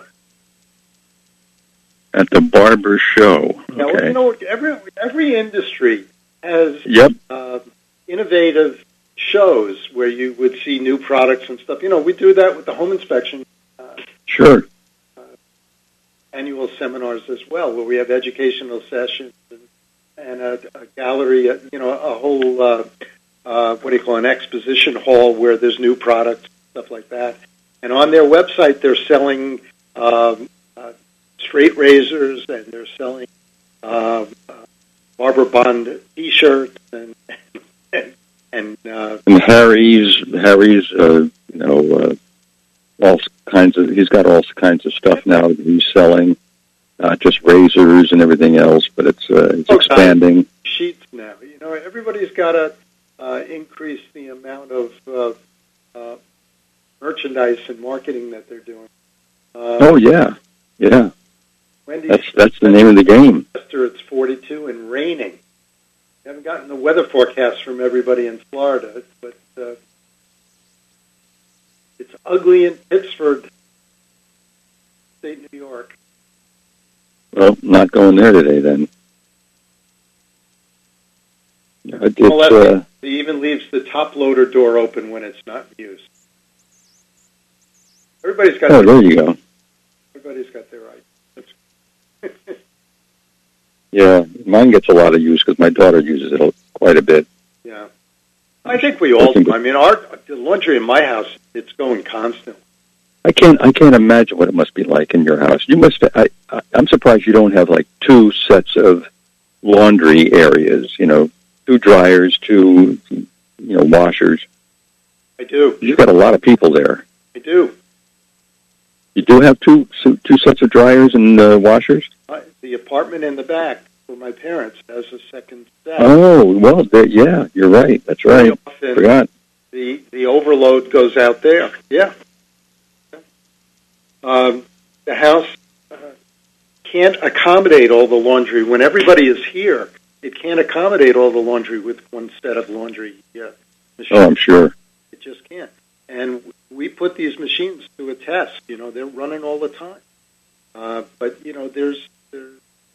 At the barber show. Okay. Now, you know, every every industry has yep. uh, innovative shows where you would see new products and stuff. You know, we do that with the home inspection. Uh, sure. Uh, annual seminars as well, where we have educational sessions and, and a, a gallery. Uh, you know, a whole uh, uh, what do you call it, an exposition hall where there's new products, stuff like that. And on their website, they're selling um, uh, straight razors, and they're selling uh, uh, Barber Bond T-shirts, and and and, uh, and Harry's Harry's uh, you know uh, all kinds of he's got all kinds of stuff now that he's selling, not just razors and everything else, but it's uh, it's okay. expanding. Sheets now, you know, everybody's got to uh, increase the amount of uh, uh, merchandise and marketing that they're doing. Uh, oh yeah, yeah. Wendy's, that's that's the name of the game. It's forty-two and raining. I haven't gotten the weather forecast from everybody in Florida, but uh, it's ugly in Pittsford, state New York. Well, not going there today then. It's, well, uh, it even leaves the top loader door open when it's not used. Everybody's got. Oh, their, there you go. Everybody's got their right. Yeah, mine gets a lot of use because my daughter uses it quite a bit. Yeah, I think we all do. I mean, our the laundry in my house, it's going constantly. I can't. I can't imagine what it must be like in your house. You must. I, I, I'm surprised you don't have like two sets of laundry areas. You know, two dryers, two you know washers. I do. You've got a lot of people there. I do. You do have two two sets of dryers and uh, washers? Uh, the apartment in the back for my parents has a second set. Oh, well, yeah, you're right. That's right. Often Forgot. The, the overload goes out there. Yeah. Um, the house uh, can't accommodate all the laundry. When everybody is here, it can't accommodate all the laundry with one set of laundry uh, machines. Oh, I'm sure. It just can't. And we put these machines to a test. You know, they're running all the time. Uh, but, you know, there's, there's,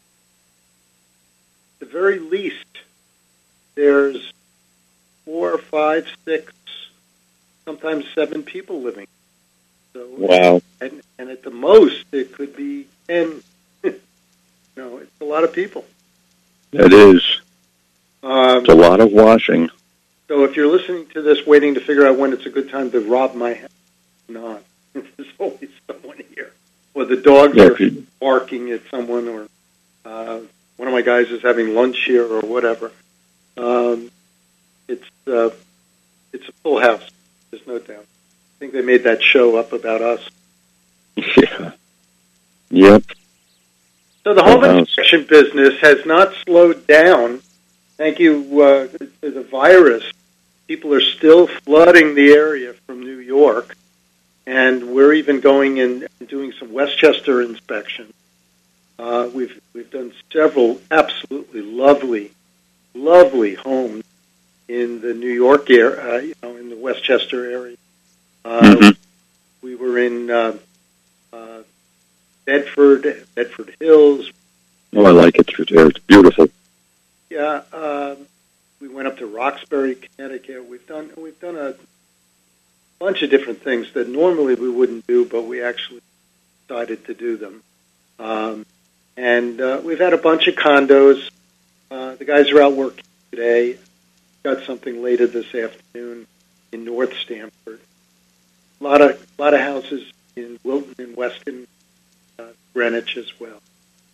at the very least, there's four, five, six, sometimes seven people living. So, wow. And, and at the most, it could be ten. You know, it's a lot of people. It is. Um, it's a lot of washing. So if you're listening to this waiting to figure out when it's a good time to rob my house, not. There's always someone here. Or the dogs yeah, are barking at someone, or uh, one of my guys is having lunch here, or whatever. Um, it's uh, it's a full house. There's no doubt. I think they made that show up about us. Yeah. Yep. So the home inspection business has not slowed down. Thank you uh, to the virus. People are still flooding the area from New York, and we're even going in and doing some Westchester inspections. Uh, we've we've done several absolutely lovely, lovely homes in the New York area, uh, you know, in the Westchester area. Uh, mm-hmm. We were in uh, uh, Bedford, Bedford Hills. Oh, I like it through there. It's beautiful. Yeah, um, we went up to Roxbury, Connecticut. We've done we've done a bunch of different things that normally we wouldn't do, but we actually decided to do them. Um, and uh, we've had a bunch of condos. Uh, the guys are out working today. Got something later this afternoon in North Stamford. A lot of a lot of houses in Wilton and Weston, uh, Greenwich as well.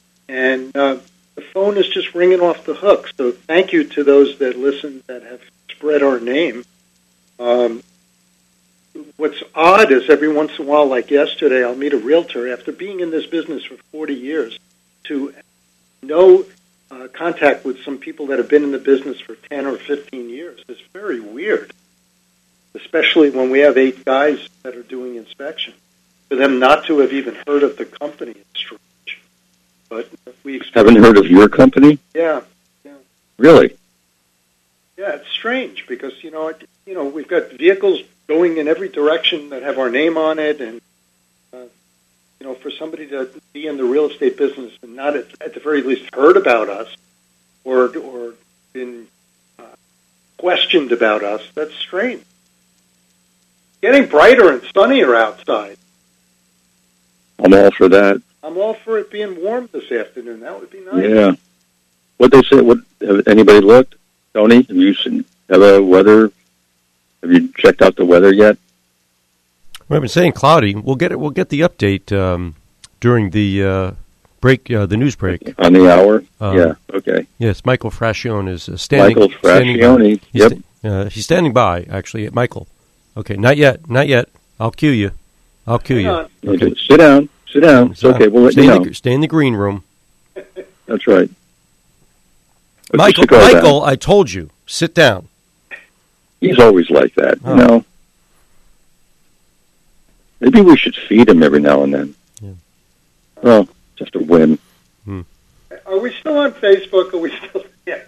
And uh, the phone is just ringing off the hook. So thank you to those that listen that have spread our name. Um, what's odd is every once in a while, like yesterday, I'll meet a realtor after being in this business for forty years to know uh, contact with some people that have been in the business for ten or fifteen years. It's very weird, especially when we have eight guys that are doing inspection. For them not to have even heard of the company is strange. But we haven't heard of your company? Yeah, yeah. Really? Yeah, it's strange because you know, it, you know, we've got vehicles going in every direction that have our name on it, and uh, you know, for somebody to be in the real estate business and not at, at the very least heard about us or or been uh, questioned about us, that's strange. Getting brighter and sunnier outside. I'm all for that. I'm all for it being warm this afternoon. That would be nice. Yeah. What they say? What? Have anybody looked? Tony, have you seen have a weather? Have you checked out the weather yet? Well, I've been saying cloudy. We'll get it. We'll get the update um, during the uh, break, uh, the news break on the hour. Um, yeah. Okay. Yes, Michael Frascione is uh, standing. Michael Frascione. He's Yep. sta- uh, he's standing by. Actually, Michael. Okay, not yet. Not yet. I'll cue you. I'll cue Hang you. on. Okay. Sit down. Sit down. It's okay. We'll let stay you in know. the, stay in the green room. That's right. Put Michael, the cigar Michael, down. I told you, sit down. He's always like that, Oh. you know. Maybe we should feed him every now and then. Yeah. Well, just a whim. Hmm. Are we still on Facebook? Are we still? Yeah.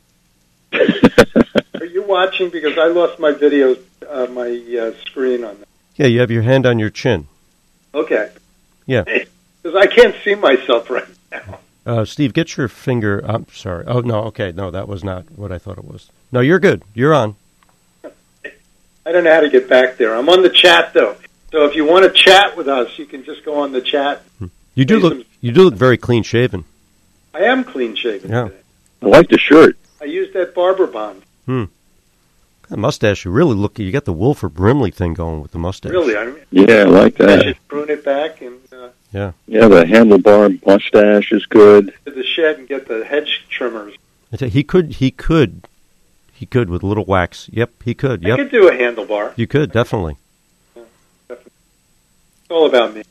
Are you watching? Because I lost my video, uh, my uh, screen on that. Yeah, you have your hand on your chin. Okay. Yeah. Because I can't see myself right now. Uh, Steve, get your finger. I'm sorry. Oh, no, okay. No, that was not what I thought it was. No, you're good. You're on. I don't know how to get back there. I'm on the chat, though. So if you want to chat with us, you can just go on the chat. You do Say look. some- You do look very clean shaven. I am clean shaven Yeah. today. I like the shirt. I used that barber bond. Hmm. That mustache, you really look. You got the Wilford Brimley thing going with the mustache. Really, I mean, Yeah, I like I that. should prune it back and uh, Yeah. Yeah, the handlebar mustache is good. to the shed and get the hedge trimmers. I tell you, He could. He could. He could with a little wax. Yep, he could. I Yep, could do a handlebar. you could definitely. It's all about me.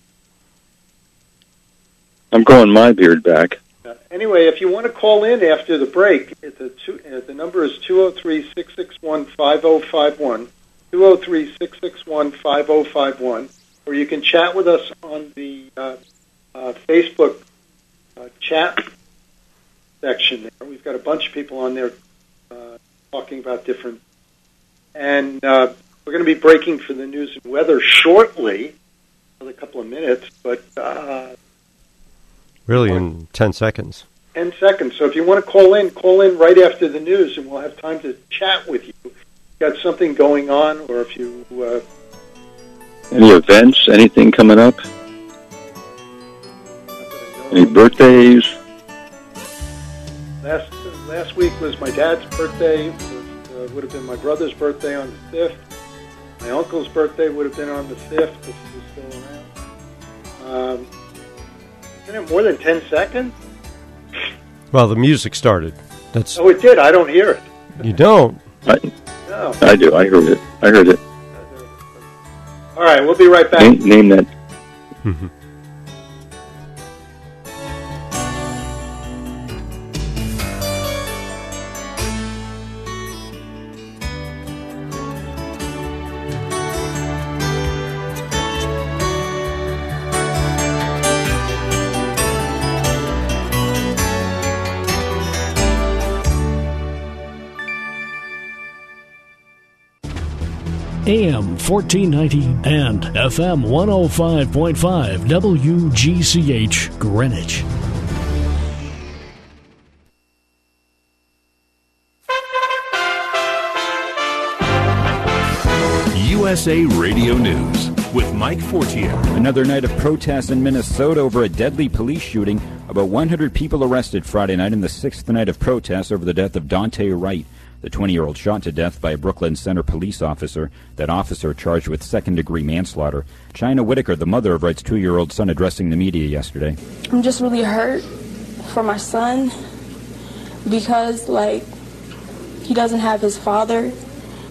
I'm growing my beard back. Uh, anyway, if you want to call in after the break, it's a two, uh, the number is two oh three, six six one, five oh five one, two oh three, six six one, five oh five one, or you can chat with us on the uh, uh, Facebook uh, chat section there. We've got a bunch of people on there uh, talking about different... And uh, we're going to be breaking for the news and weather shortly, another couple of minutes, but... Uh, Really, in ten seconds. ten seconds. So if you want to call in, call in right after the news, and we'll have time to chat with you. If you've got something going on, or if you... Uh, Any events? Anything coming up? Any birthdays? last last week was my dad's birthday. It was, uh, would have been my brother's birthday on the fifth. My uncle's birthday would have been on the fifth, if he was still around. Um, isn't it more than ten seconds? Well, the music started. That's Oh, it did. I don't hear it. you don't. I, No. I do. I heard it. I heard it. All right, we'll be right back. Name, name that. Mhm. A M fourteen ninety and F M one oh five point five W G C H Greenwich. U S A Radio News with Mike Fortier. Another night of protests in Minnesota over a deadly police shooting. About one hundred people arrested Friday night in the sixth night of protests over the death of Dante Wright, the twenty-year-old shot to death by a Brooklyn Center police officer. That officer charged with second-degree manslaughter. China Whitaker, the mother of Wright's two-year-old son, addressing the media yesterday. I'm just really hurt for my son because, like, he doesn't have his father.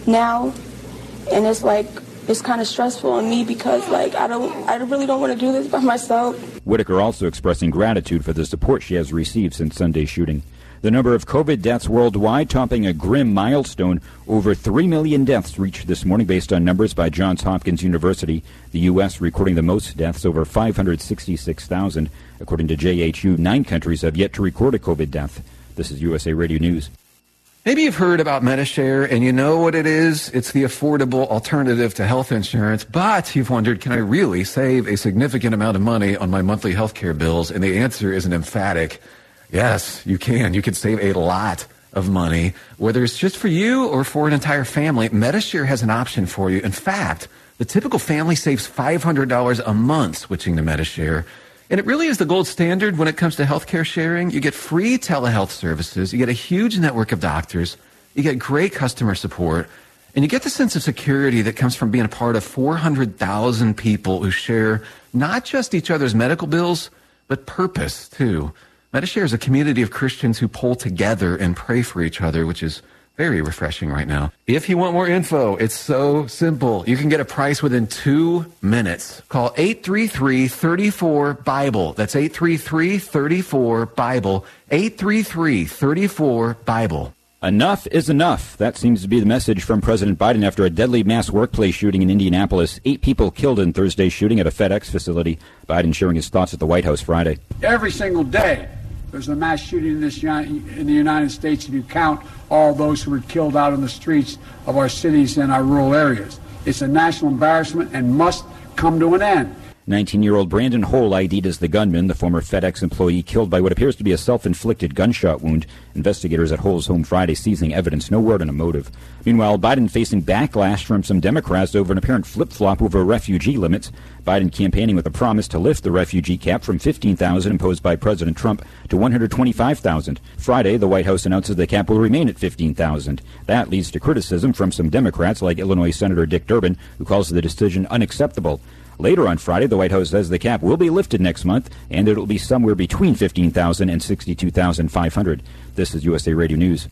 now, and it's like it's kind of stressful on me because like I don't I really don't want to do this by myself. Whitaker also expressing gratitude for the support she has received since Sunday's shooting. The number of COVID deaths worldwide topping a grim milestone. Over three million deaths reached this morning based on numbers by Johns Hopkins University. The U S recording the most deaths, over five hundred sixty-six thousand. According to J H U, nine countries have yet to record a COVID death. This is U S A Radio News. Maybe you've heard about Medi-Share, and you know what it is. It's the affordable alternative to health insurance, but you've wondered, can I really save a significant amount of money on my monthly health care bills? And the answer is an emphatic yes, you can. You can save a lot of money, whether it's just for you or for an entire family. Medi-Share has an option for you. In fact, the typical family saves five hundred dollars a month switching to Medi-Share. And it really is the gold standard when it comes to healthcare sharing. You get free telehealth services, you get a huge network of doctors, you get great customer support, and you get the sense of security that comes from being a part of four hundred thousand people who share not just each other's medical bills, but purpose, too. Medi-Share is a community of Christians who pull together and pray for each other, which is very refreshing right now. If you want more info, it's so simple. You can get a price within two minutes. Call eight three three, three four, BIBLE. That's eight three three, three four, BIBLE. eight three three, three four, BIBLE. Enough is enough. That seems to be the message from President Biden after a deadly mass workplace shooting in Indianapolis. Eight people killed in Thursday's shooting at a FedEx facility. Biden sharing his thoughts at the White House Friday. Every single day there's a mass shooting in, this, in the United States, if you count all those who were killed out on the streets of our cities and our rural areas. It's a national embarrassment and must come to an end. nineteen-year-old Brandon Hole I D'd as the gunman, the former FedEx employee killed by what appears to be a self-inflicted gunshot wound. Investigators at Hole's home Friday seizing evidence, no word on a motive. Meanwhile, Biden facing backlash from some Democrats over an apparent flip-flop over refugee limits. Biden campaigning with a promise to lift the refugee cap from fifteen thousand imposed by President Trump to one hundred twenty-five thousand. Friday, the White House announces the cap will remain at fifteen thousand. That leads to criticism from some Democrats like Illinois Senator Dick Durbin, who calls the decision unacceptable. Later on Friday, the White House says the cap will be lifted next month, and it will be somewhere between fifteen thousand and sixty-two thousand five hundred. This is U S A Radio News.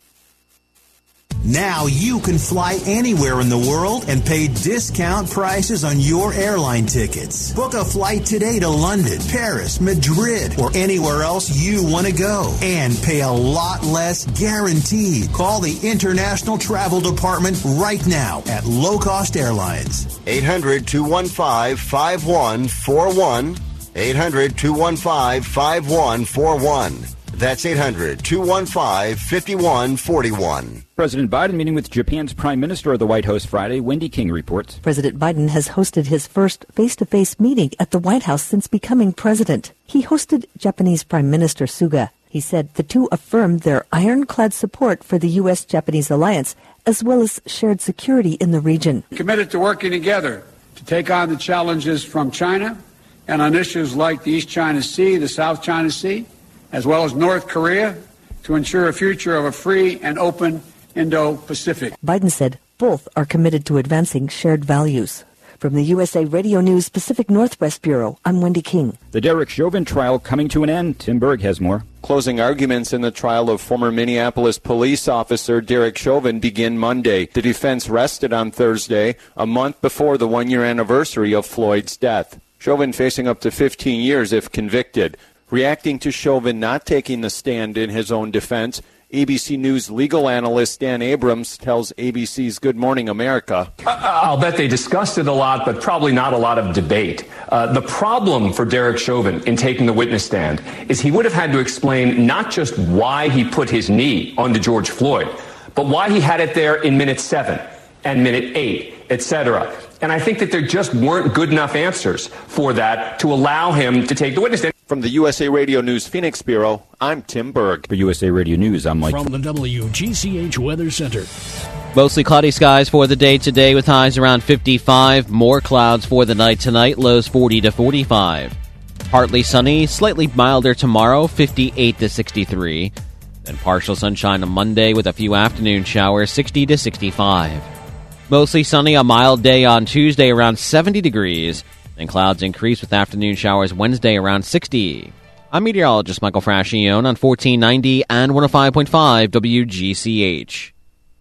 Now you can fly anywhere in the world and pay discount prices on your airline tickets. Book a flight today to London, Paris, Madrid, or anywhere else you want to go. And pay a lot less guaranteed. Call the International Travel Department right now at Low Cost Airlines. eight hundred, two one five, five one four one. eight hundred, two one five, five one four one. That's eight hundred, two one five, five one four one. President Biden meeting with Japan's Prime Minister at the White House Friday. Wendy King reports. President Biden has hosted his first face-to-face meeting at the White House since becoming president. He hosted Japanese Prime Minister Suga. He said the two affirmed their ironclad support for the U S Japanese alliance, as well as shared security in the region. Committed to working together to take on the challenges from China and on issues like the East China Sea, the South China Sea, as well as North Korea, to ensure a future of a free and open Indo-Pacific. Biden said both are committed to advancing shared values. From the U S A Radio News Pacific Northwest Bureau, I'm Wendy King. The Derek Chauvin trial coming to an end. Tim Berg has more. Closing arguments in the trial of former Minneapolis police officer Derek Chauvin begin Monday. The defense rested on Thursday, a month before the one-year anniversary of Floyd's death. Chauvin facing up to fifteen years if convicted. Reacting to Chauvin not taking the stand in his own defense, A B C News legal analyst Dan Abrams tells A B C's Good Morning America. I'll bet they discussed it a lot, but probably not a lot of debate. Uh, the problem for Derek Chauvin in taking the witness stand is he would have had to explain not just why he put his knee onto George Floyd, but why he had it there in minute seven and minute eight, et cetera. And I think that there just weren't good enough answers for that to allow him to take the witness stand. From the U S A Radio News Phoenix Bureau, I'm Tim Berg. For U S A Radio News, I'm Mike. From the W G C H Weather Center. Mostly cloudy skies for the day today with highs around fifty-five. More clouds for the night tonight, lows forty to forty-five. Partly sunny, slightly milder tomorrow, fifty-eight to sixty-three. Then partial sunshine on Monday with a few afternoon showers, sixty to sixty-five. Mostly sunny, a mild day on Tuesday around seventy degrees. Then clouds increase with afternoon showers Wednesday around sixty. I'm meteorologist Michael Frascione on fourteen ninety and one oh five point five W G C H.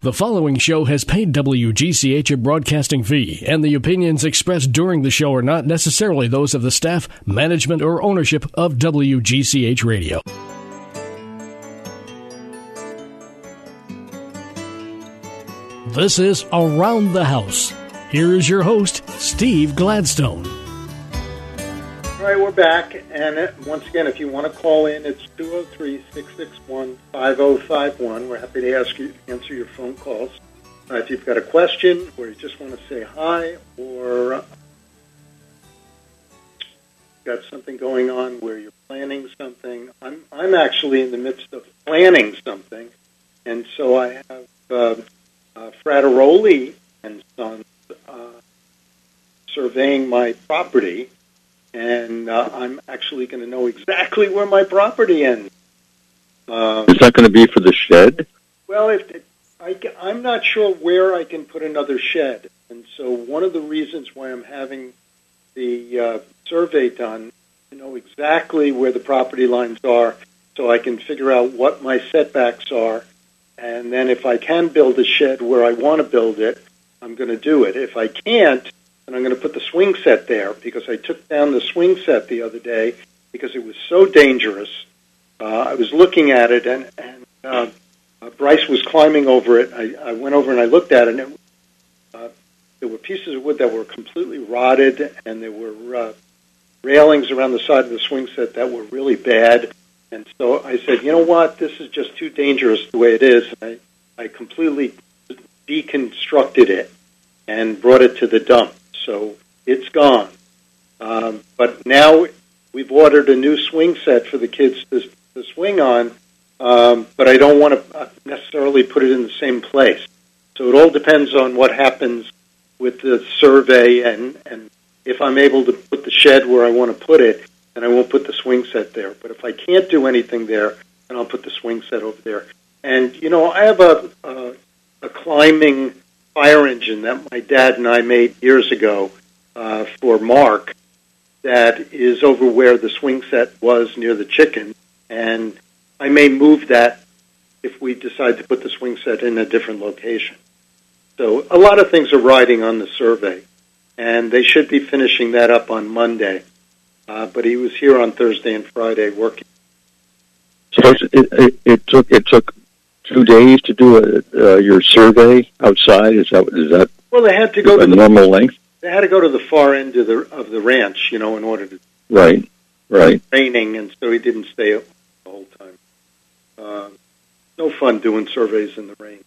The following show has paid W G C H a broadcasting fee, and the opinions expressed during the show are not necessarily those of the staff, management, or ownership of W G C H Radio. This is Around the House. Here is your host, Steve Gladstone. All right, we're back, and once again, if you want to call in, it's two oh three, six six one, five oh five one. We're happy to ask you answer your phone calls. Uh, if you've got a question, or you just want to say hi, or uh, got something going on where you're planning something. I'm I'm actually in the midst of planning something, and so I have uh, uh, Frateroli and Sons uh, surveying my property. And uh, I'm actually going to know exactly where my property ends. Um, Is that going to be for the shed? Well, if it, I, I'm not sure where I can put another shed. And so one of the reasons why I'm having the uh, survey done, to know exactly where the property lines are so I can figure out what my setbacks are. And then if I can build a shed where I want to build it, I'm going to do it. If I can't, and I'm going to put the swing set there because I took down the swing set the other day because it was so dangerous. Uh, I was looking at it, and, and uh, uh, Bryce was climbing over it. I, I went over and I looked at it, and it, uh, there were pieces of wood that were completely rotted, and there were uh, railings around the side of the swing set that were really bad. And so I said, you know what, this is just too dangerous the way it is. And I, I completely deconstructed it and brought it to the dump. So it's gone. Um, but now we've ordered a new swing set for the kids to, to swing on, um, but I don't want to necessarily put it in the same place. So it all depends on what happens with the survey, and, and if I'm able to put the shed where I want to put it, then I won't put the swing set there. But if I can't do anything there, then I'll put the swing set over there. And, you know, I have a, a, a climbing fire engine that my dad and I made years ago uh, for Mark that is over where the swing set was near the chicken, and I may move that if we decide to put the swing set in a different location. So a lot of things are riding on the survey, and they should be finishing that up on Monday, uh, but he was here on Thursday and Friday working. So it, it, it took it took two days to do a, uh, your survey outside. Is that is that? Well, they had to go a to the normal length. They had to go to the far end of the of the ranch, you know, in order to. Right, right. It was raining, and so he didn't stay up the whole time. Uh, no fun doing surveys in the rain.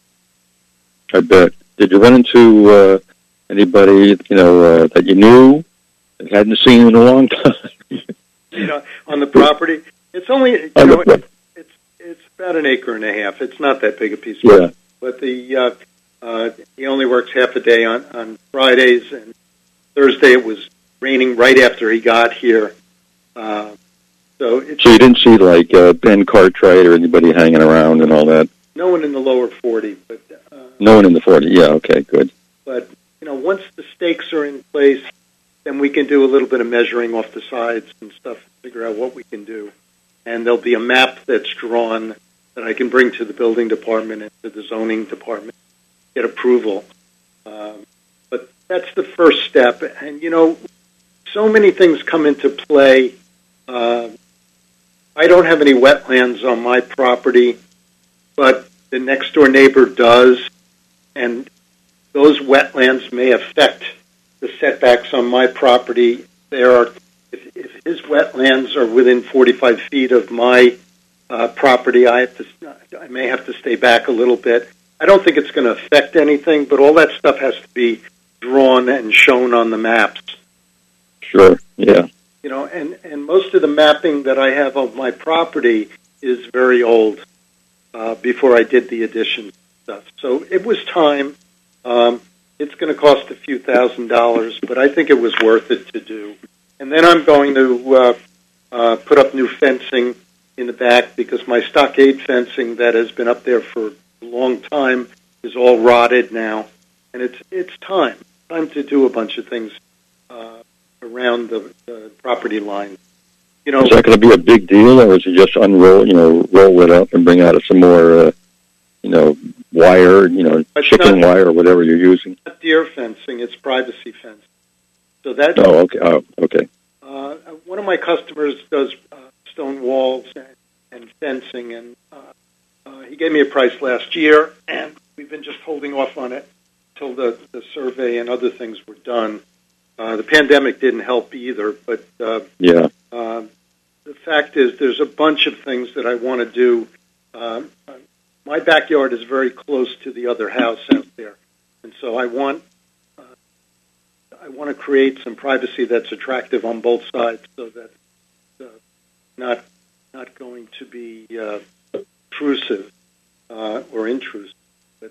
I bet. Did you run into uh, anybody you know uh, that you knew that hadn't seen in a long time? You know, on the property, it's only you know. It's it's about an acre and a half. It's not that big a piece. Of yeah. But the uh, uh, he only works half a day on, on Fridays, and Thursday it was raining right after he got here. Uh, so it's, so you didn't see like uh, Ben Cartwright or anybody hanging around and all that. No one in the lower forty, but uh, no one in the forty. Yeah. Okay. Good. But you know, once the stakes are in place, then we can do a little bit of measuring off the sides and stuff, figure out what we can do. And there'll be a map that's drawn that I can bring to the building department and to the zoning department, get approval. Um, but that's the first step. And, you know, so many things come into play. Uh, I don't have any wetlands on my property, but the next-door neighbor does, and those wetlands may affect the setbacks on my property. There are If, if his wetlands are within forty-five feet of my uh, property, I have to, I may have to stay back a little bit. I don't think it's going to affect anything, but all that stuff has to be drawn and shown on the maps. Sure. Yeah. You know, and, and most of the mapping that I have of my property is very old. Uh, before I did the addition stuff, so it was time. Um, it's going to cost a few thousand dollars, but I think it was worth it to do. And then I'm going to uh, uh, put up new fencing in the back because my stockade fencing that has been up there for a long time is all rotted now, and it's it's time time to do a bunch of things uh, around the, the property line. You know, is that going to be a big deal, or is it just unroll, you know, roll it up and bring out some more, uh, you know, wire, you know, But chicken not- wire or whatever you're using? Not deer fencing, it's privacy fencing. So that Oh, okay. Oh, okay. uh, one of my customers does uh, stone walls and, and fencing, and uh, uh, he gave me a price last year, and we've been just holding off on it till the, the survey and other things were done. Uh, the pandemic didn't help either, but uh, Yeah. uh, the fact is there's a bunch of things that I want to do. Uh, my backyard is very close to the other house out there, and so I want uh, I want to create some privacy that's attractive on both sides, so that uh, not not going to be uh, intrusive uh, or intrusive. But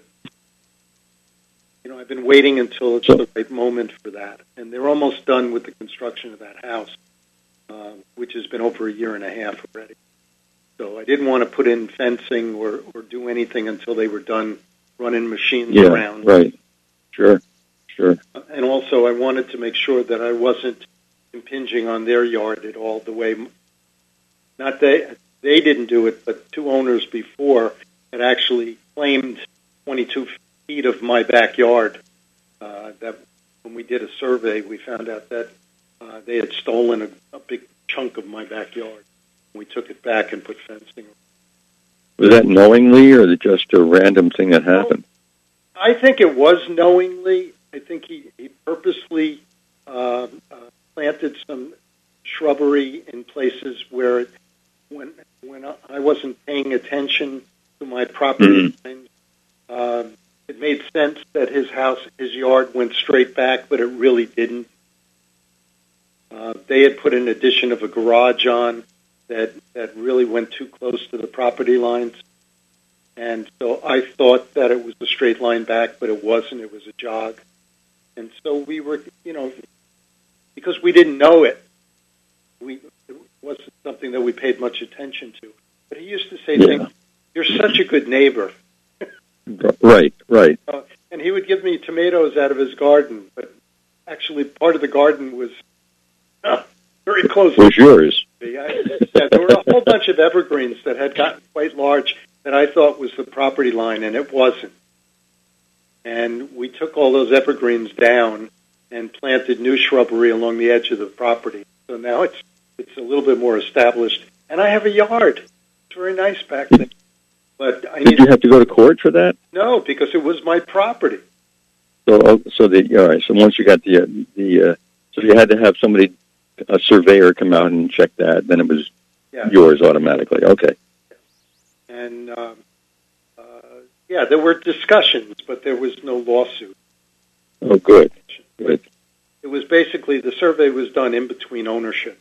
you know, I've been waiting until it's the right moment for that, and they're almost done with the construction of that house, uh, which has been over a year and a half already. So I didn't want to put in fencing or, or do anything until they were done running machines Yeah, around. right. Sure, sure. And also I wanted to make sure that I wasn't impinging on their yard at all the way, not they, they didn't do it, but two owners before had actually claimed twenty-two feet of my backyard. Uh, that when we did a survey, we found out that uh, they had stolen a, a big chunk of my backyard. We took it back and put fencing. Was that knowingly, or was it just a random thing that happened? I think it was knowingly. I think he, he purposely uh, uh, planted some shrubbery in places where, when when I wasn't paying attention to my property Mm-hmm. lines, uh, it made sense that his house, his yard went straight back, but it really didn't. Uh, they had put an addition of a garage on that that really went too close to the property lines. And so I thought that it was a straight line back, but it wasn't. It was a jog. And so we were, you know, because we didn't know it, we it wasn't something that we paid much attention to. But he used to say Yeah. things, "You're such a good neighbor." Right, right. Uh, and he would give me tomatoes out of his garden, but actually part of the garden was uh, very close. Was yours? Yeah, yeah, there were a whole bunch of evergreens that had gotten quite large that I thought was the property line, and it wasn't. And we took all those evergreens down and planted new shrubbery along the edge of the property. So now it's it's a little bit more established. And I have a yard. It's very nice back there. But I Did need you have to go to court for that? no, because it was my property. So, oh, so the all right. So once you got the uh, the uh, so you had to have somebody, a surveyor, come out and check that. Then it was Yeah. yours automatically. Okay. And um, uh, yeah, there were discussions, but there was no lawsuit. Oh, good. Good. It was basically the survey was done in between ownership.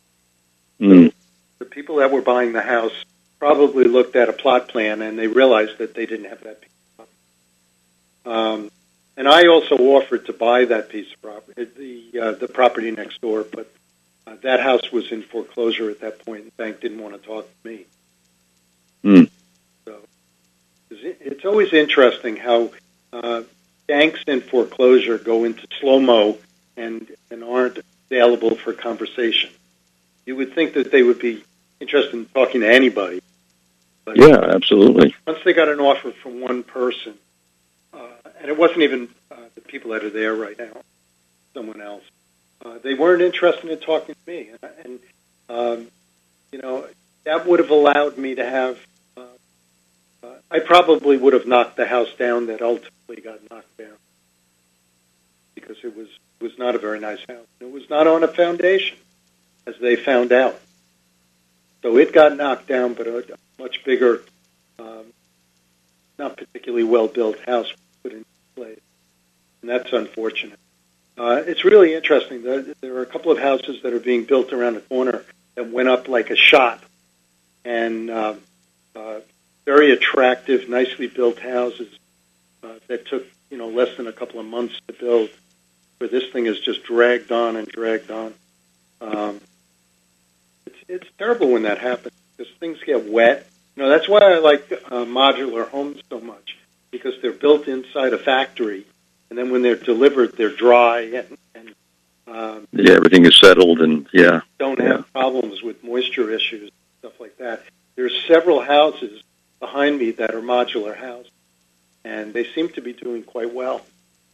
Mm. The people that were buying the house probably looked at a plot plan and they realized that they didn't have that piece of property. Um, and I also offered to buy that piece of property, the uh, the property next door, but uh, that house was in foreclosure at that point. The bank didn't want to talk to me. Mm. So it's it's always interesting how uh, banks in foreclosure go into slow-mo and, and aren't available for conversation. You would think that they would be interested in talking to anybody. But Yeah, absolutely. once they got an offer from one person, uh, and it wasn't even uh, the people that are there right now, someone else, uh, they weren't interested in talking to me. And, and um, you know, that would have allowed me to have, uh, uh, I probably would have knocked the house down that ultimately got knocked down because it was, was not a very nice house. It was not on a foundation, as they found out. So it got knocked down, but a much bigger, um, not particularly well-built house was put in place. And that's unfortunate. Uh, it's really interesting. There, there are a couple of houses that are being built around the corner that went up like a shot. And uh, uh, very attractive, nicely built houses uh, that took, you know, less than a couple of months to build, where this thing is just dragged on and dragged on. Um, it's, it's terrible when that happens because things get wet. You know, that's why I like uh, modular homes so much, because they're built inside a factory, and then when they're delivered, they're dry and, and um, Yeah, everything is settled, and yeah. don't yeah. have problems with moisture issues, stuff like that. There's several houses behind me that are modular houses, and they seem to be doing quite well.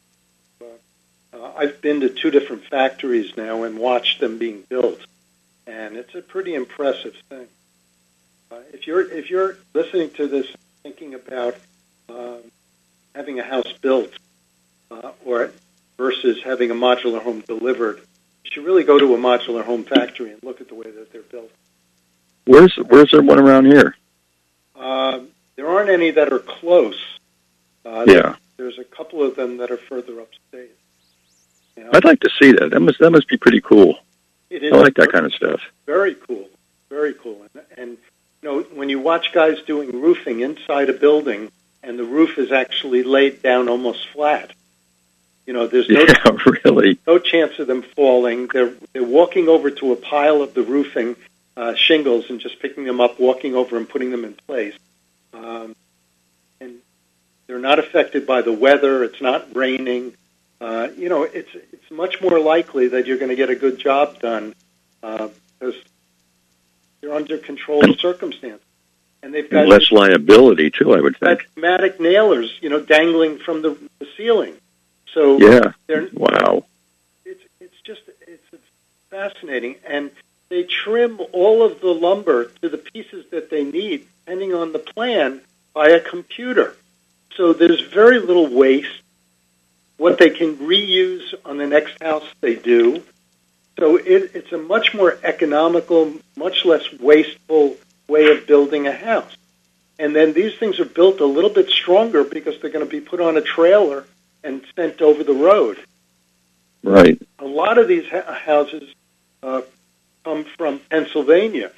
Uh, I've been to two different factories now and watched them being built, and it's a pretty impressive thing. Uh, if you're if you're listening to this, thinking about um, having a house built, uh, or versus having a modular home delivered, you should really go to a modular home factory and look at the way that they're built. Where's where's there one around here? Uh, there aren't any that are close. Uh, Yeah. There's a couple of them that are further upstate. You know, I'd like to see that. That must that must be pretty cool. it is I like that kind of stuff. very cool, very cool. And, and you know, when you watch guys doing roofing inside a building, and the roof is actually laid down almost flat, you know, there's no Yeah, really. no chance of them falling. They're they're walking over to a pile of the roofing uh, shingles and just picking them up, walking over and putting them in place. Um, and they're not affected by the weather. It's not raining. Uh, you know, it's it's much more likely that you're going to get a good job done uh, because you're under controlled circumstances. And they've got And less liability too, I would think. pneumatic nailers, you know, dangling from the, the ceiling. So Yeah. they're Wow. it's it's just it's, it's fascinating, and they trim all of the lumber to the pieces that they need, depending on the plan, by a computer. So there's very little waste. What they can reuse on the next house, they do. So it, it's a much more economical, much less wasteful way of building a house. And then these things are built a little bit stronger because they're going to be put on a trailer and sent over the road. Right. A lot of these ha- houses uh, come from Pennsylvania.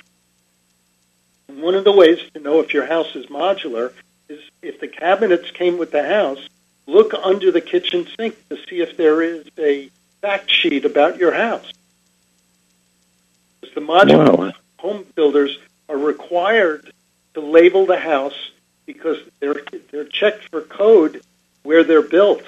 And one of the ways to know if your house is modular is if the cabinets came with the house, look under the kitchen sink to see if there is a fact sheet about your house. Because the modular Wow. home builders are required to label the house because they're they're checked for code where they're built.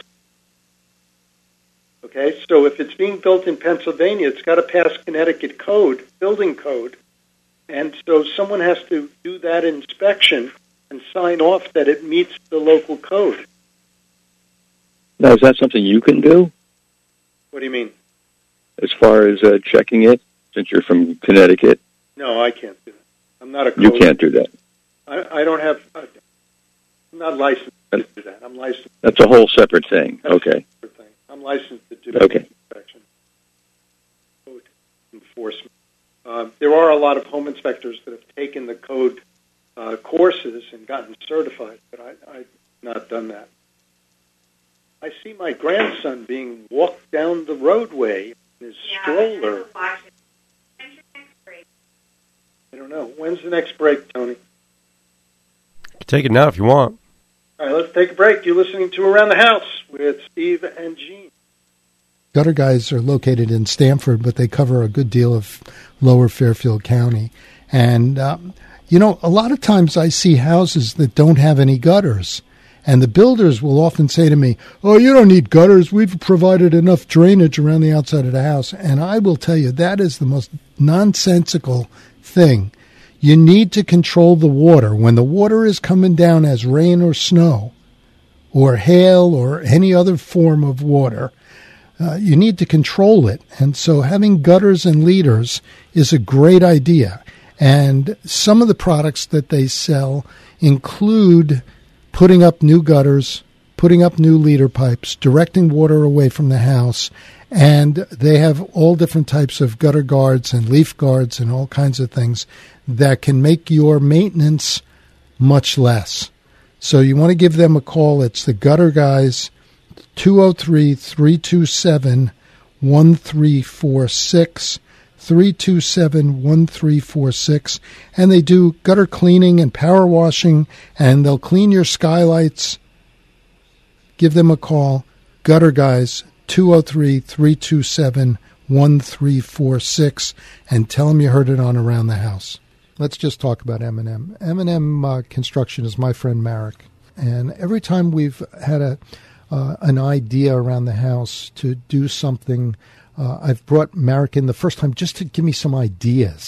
Okay, so if it's being built in Pennsylvania, it's got to pass Connecticut code, building code, and so someone has to do that inspection and sign off that it meets the local code. Now, is that something you can do What do you mean? as far as uh, checking it? Since you're from Connecticut, No, I can't do that. I'm not a code. you can't do that. I, I don't have. I'm not licensed to do that. I'm licensed. That's a whole separate thing. Okay. I'm licensed to do Okay. inspection, code enforcement. Uh, there are a lot of home inspectors that have taken the code uh, courses and gotten certified, but I, I've not done that. I see my grandson being walked down the roadway in his stroller. I don't know. When's the next break, Tony? Take it now if you want. All right, let's take a break. You're listening to Around the House with Steve and Gene. Gutter Guys are located in Stamford, but they cover a good deal of lower Fairfield County. And, um, you know, a lot of times I see houses that don't have any gutters. And the builders will often say to me, oh, you don't need gutters. We've provided enough drainage around the outside of the house. And I will tell you, that is the most nonsensical thing. You need to control the water. When the water is coming down as rain or snow or hail or any other form of water, uh, you need to control it. And so having gutters and leaders is a great idea. And some of the products that they sell include putting up new gutters, putting up new leader pipes, directing water away from the house, and they have all different types of gutter guards and leaf guards and all kinds of things that can make your maintenance much less. So you want to give them a call. It's the Gutter Guys, two oh three, three two seven, one three four six, three two seven, one three four six, and they do gutter cleaning and power washing, and they'll clean your skylights. Give them a call, Gutter Guys, two oh three, three two seven, one three four six, and tell them you heard it on Around the House. Let's just talk about M and M. M and M uh, Construction is my friend Marek, and every time we've had a uh, an idea around the house to do something, uh, I've brought Marek in the first time just to give me some ideas.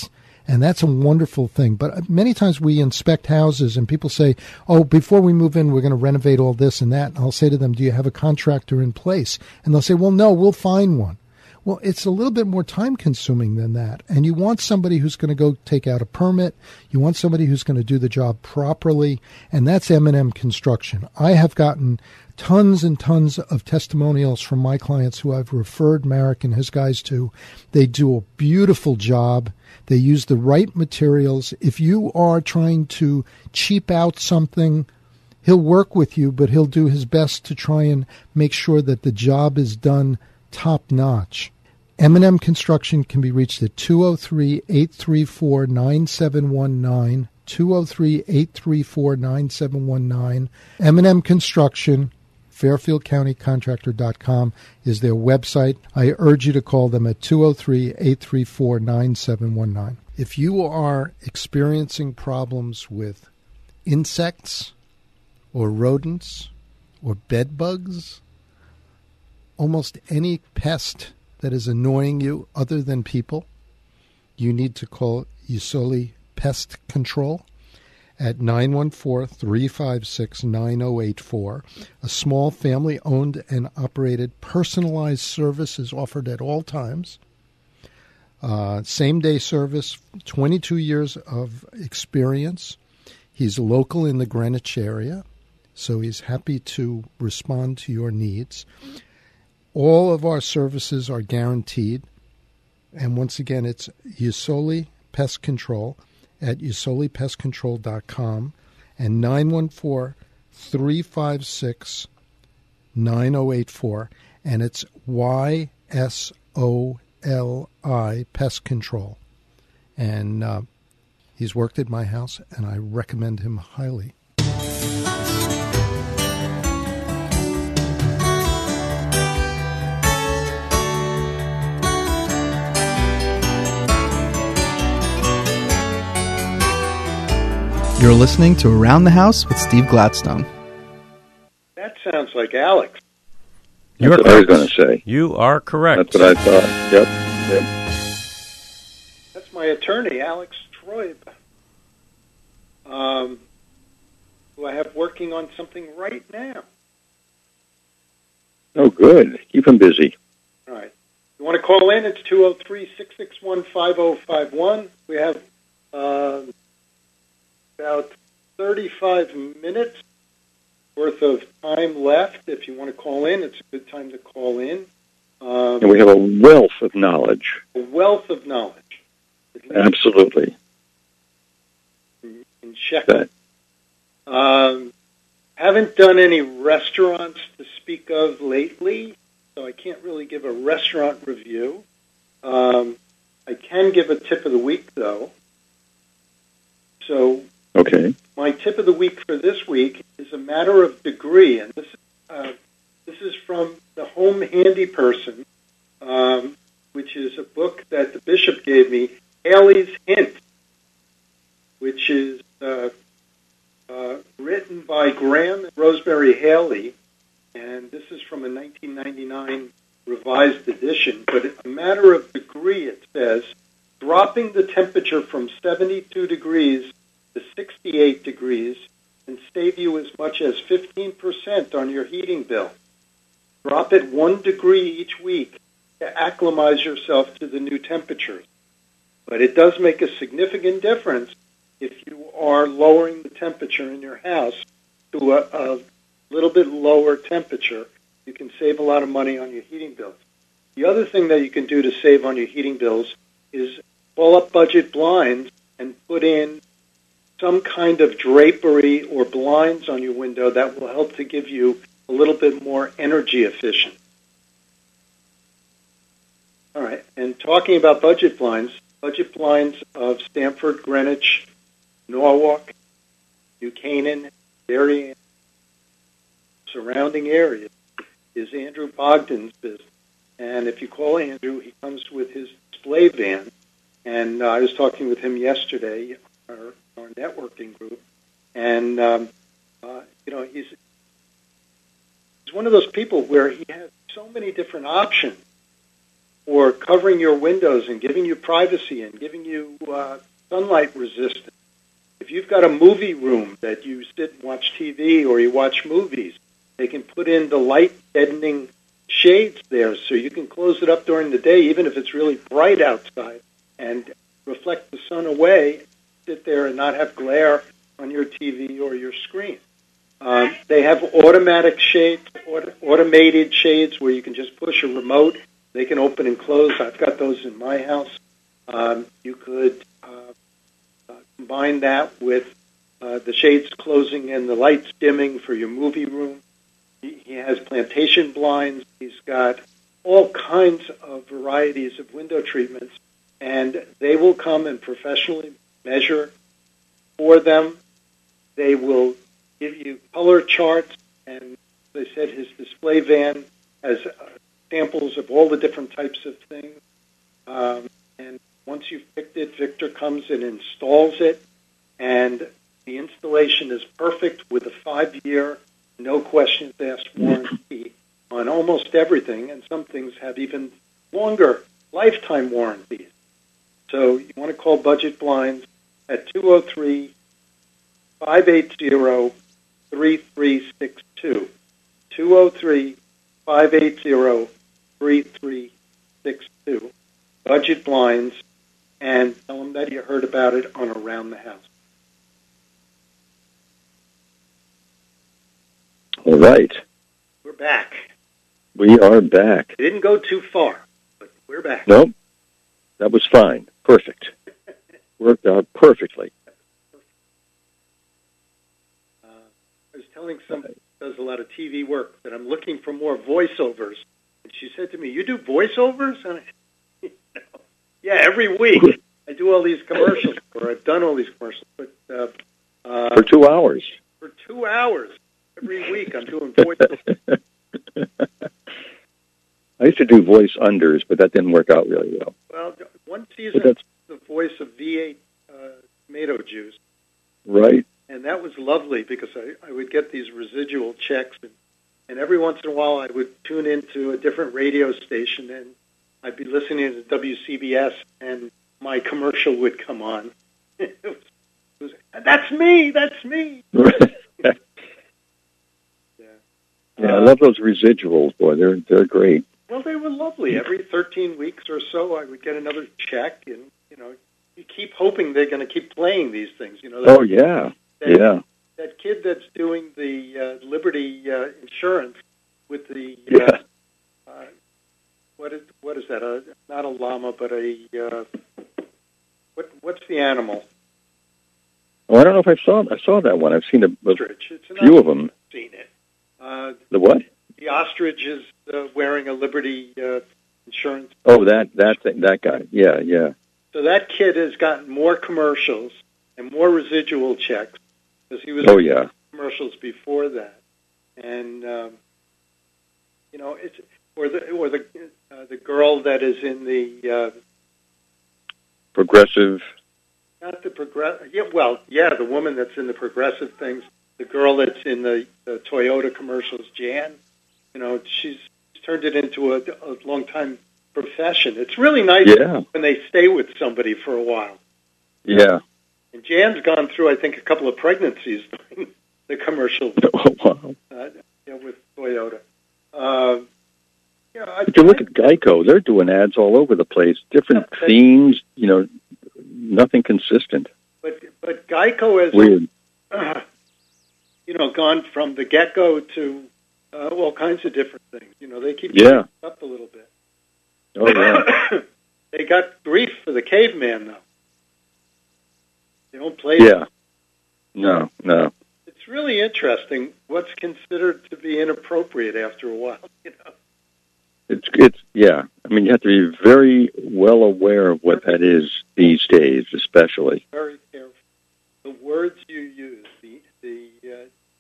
And that's a wonderful thing. But many times we inspect houses and people say, oh, before we move in, we're going to renovate all this and that. And I'll say to them, do you have a contractor in place? And they'll say, well, no, we'll find one. Well, it's a little bit more time consuming than that. And you want somebody who's going to go take out a permit. You want somebody who's going to do the job properly. And that's M and M Construction. I have gotten tons and tons of testimonials from my clients who I've referred Marek and his guys to. They do a beautiful job. They use the right materials. If you are trying to cheap out something, he'll work with you, but he'll do his best to try and make sure that the job is done top notch. M and M Construction can be reached at two oh three, eight three four, nine seven one nine, two oh three, eight three four, nine seven one nine. M and M Construction, Fairfield County Contractor dot com is their website. I urge you to call them at two oh three, eight three four, nine seven one nine. If you are experiencing problems with insects or rodents or bed bugs, almost any pest that is annoying you other than people, you need to call Usoli Pest Control at nine one four, three five six, nine oh eight four. A small family-owned and operated personalized service is offered at all times. Uh, same-day service, twenty-two years of experience. He's local in the Greenwich area, so he's happy to respond to your needs. All of our services are guaranteed. And once again, it's Usoli Pest Control at usoli pest control dot com and nine one four, three five six, nine oh eight four. And it's Y S O L I Pest Control. And uh, he's worked at my house, and I recommend him highly. You're listening to Around the House with Steve Gladstone. That sounds like Alex. That's what I was going to say. You are correct. That's what I thought. Yep. Yep. That's my attorney, Alex Troib, um, who I have working on something right now. Oh, good. Keep him busy. All right. You want to call in? It's two oh three, six six one, five oh five one. We have uh, about thirty-five minutes worth of time left. If you want to call in, it's a good time to call in. Um, and we have a wealth of knowledge. A wealth of knowledge. Absolutely. And check that. Um, haven't done any restaurants to speak of lately, so I can't really give a restaurant review. Um, I can give a tip of the week, though. So, okay. My tip of the week for this week is a matter of degree, and this uh, this is from the Home Handy Person, um, which is a book that the bishop gave me, Haley's Hint, which is uh, uh, written by Graham and Rosemary Haley, and this is from a nineteen ninety-nine revised edition. But a matter of degree, it says, dropping the temperature from seventy-two degrees to sixty-eight degrees can save you as much as fifteen percent on your heating bill. Drop it one degree each week to acclimatize yourself to the new temperatures. But it does make a significant difference if you are lowering the temperature in your house to a, a little bit lower temperature. You can save a lot of money on your heating bills. The other thing that you can do to save on your heating bills is call up Budget Blinds and put in some kind of drapery or blinds on your window that will help to give you a little bit more energy efficient. All right, and talking about Budget Blinds, Budget Blinds of Stamford, Greenwich, Norwalk, New Canaan, Darien, surrounding areas is Andrew Bogdan's business. And if you call Andrew, he comes with his display van. And uh, I was talking with him yesterday, our, our networking group, and um, uh, you know he's he's one of those people where he has so many different options for covering your windows and giving you privacy and giving you uh, sunlight resistant. If you've got a movie room that you sit and watch T V or you watch movies, they can put in the light deadening shades there so you can close it up during the day, even if it's really bright outside, and reflect the sun away, sit there and not have glare on your T V or your screen. Um, they have automatic shades, auto- automated shades where you can just push a remote. They can open and close. I've got those in my house. Um, you could uh, uh, combine that with uh, the shades closing and the lights dimming for your movie room. He, he has plantation blinds. He's got all kinds of varieties of window treatments, and they will come and professionally measure for them. They will give you color charts, and they said his display van has uh, samples of all the different types of things. Um, and once you've picked it, Victor comes and installs it, and the installation is perfect with a five-year, no questions asked warranty on almost everything, and some things have even longer lifetime warranties. So you want to call Budget Blinds at two oh three, five eight zero, three three six two. two oh three, five eight zero, three three six two. Budget Blinds, and tell them that you heard about it on Around the House. All right. We're back. We are back. It didn't go too far, but we're back. Nope. That was fine. Perfect. Worked out perfectly. Uh, I was telling somebody who does a lot of T V work that I'm looking for more voiceovers. And she said to me, "You do voiceovers?" And I, you know, yeah, every week I do all these commercials, or I've done all these commercials. But uh, uh, For two hours. For two hours every week, I'm doing voiceovers. I used to do voice unders, but that didn't work out really well. Well, one season But that's the voice of V eight uh, tomato juice. right. And that was lovely because I, I would get these residual checks, and, and every once in a while I would tune into a different radio station, and I'd be listening to W C B S, and my commercial would come on. it was, it was, that's me, that's me. yeah, yeah I love those residuals, boy. They're they're great. Well, they were lovely. Every thirteen weeks or so, I would get another check, and, you know, you keep hoping they're going to keep playing these things. You know. Oh, yeah, that, yeah. That kid that's doing the uh, Liberty uh, insurance with the, uh, Yeah. uh, what is what is that? Uh, not a llama, but a, uh, what what's the animal? Oh, I don't know if I saw I saw that one. I've seen a, a Ostrich. It's an few of ostrich. them. Seen it. Uh, The what? the ostrich is uh, wearing a Liberty uh, insurance. Oh, that that thing, that guy. Yeah, yeah. So that kid has gotten more commercials and more residual checks because he was Oh, in yeah. commercials before that, and um, you know it's or the or the uh, the girl that is in the uh, Progressive. not the progress yeah well yeah the woman that's in the Progressive things, the girl that's in the, the Toyota commercials, Jan, you know she's turned it into a, a long time profession. It's really nice Yeah. when they stay with somebody for a while. Yeah. And Jan's gone through, I think, a couple of pregnancies during the commercial Oh, wow. uh, you know, with Toyota. Uh, you know, I, If you look at Geico, they're doing ads all over the place. Different Yeah, but- themes, you know, nothing consistent. but but Geico has Weird. uh, you know gone from the get-go to uh, all kinds of different things. You know, they keep Yeah. changing it up a little bit. Oh, yeah. They got grief for the caveman, though. They don't play. Yeah. No, no. It's really interesting what's considered to be inappropriate after a while. You know. It's, it's, yeah. I mean, you have to be very well aware of what that is these days, especially. Very careful. The words you use, the the uh,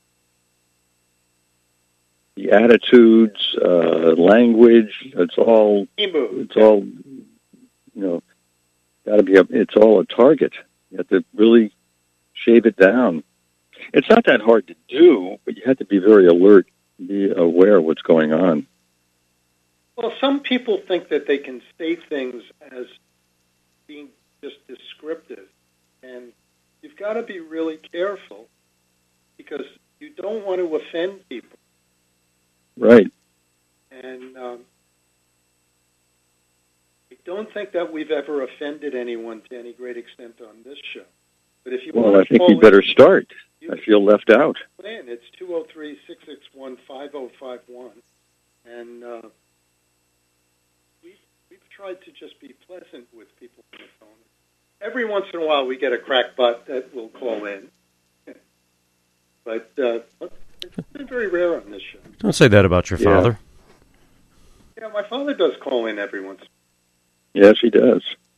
The attitudes, uh, language, it's all, emu. it's all, you know, got to be, a, it's all a target. You have to really shave it down. It's not that hard to do, but you have to be very alert, be aware of what's going on. Well, some people think that they can say things as being just descriptive, And you've got to be really careful because you don't want to offend people. Right. And um, I don't think that we've ever offended anyone to any great extent on this show. But if you well, want I think to you better start. I feel left out. in, it's two oh three, six six one, five oh five one. And uh, we've, we've tried to just be pleasant with people on the phone. Every once in a while we get a crackpot that will call in. But uh, it's been very rare on this show. Don't say that about your Yeah. father. Yeah, my father does call in every once in a while. Yes, he does.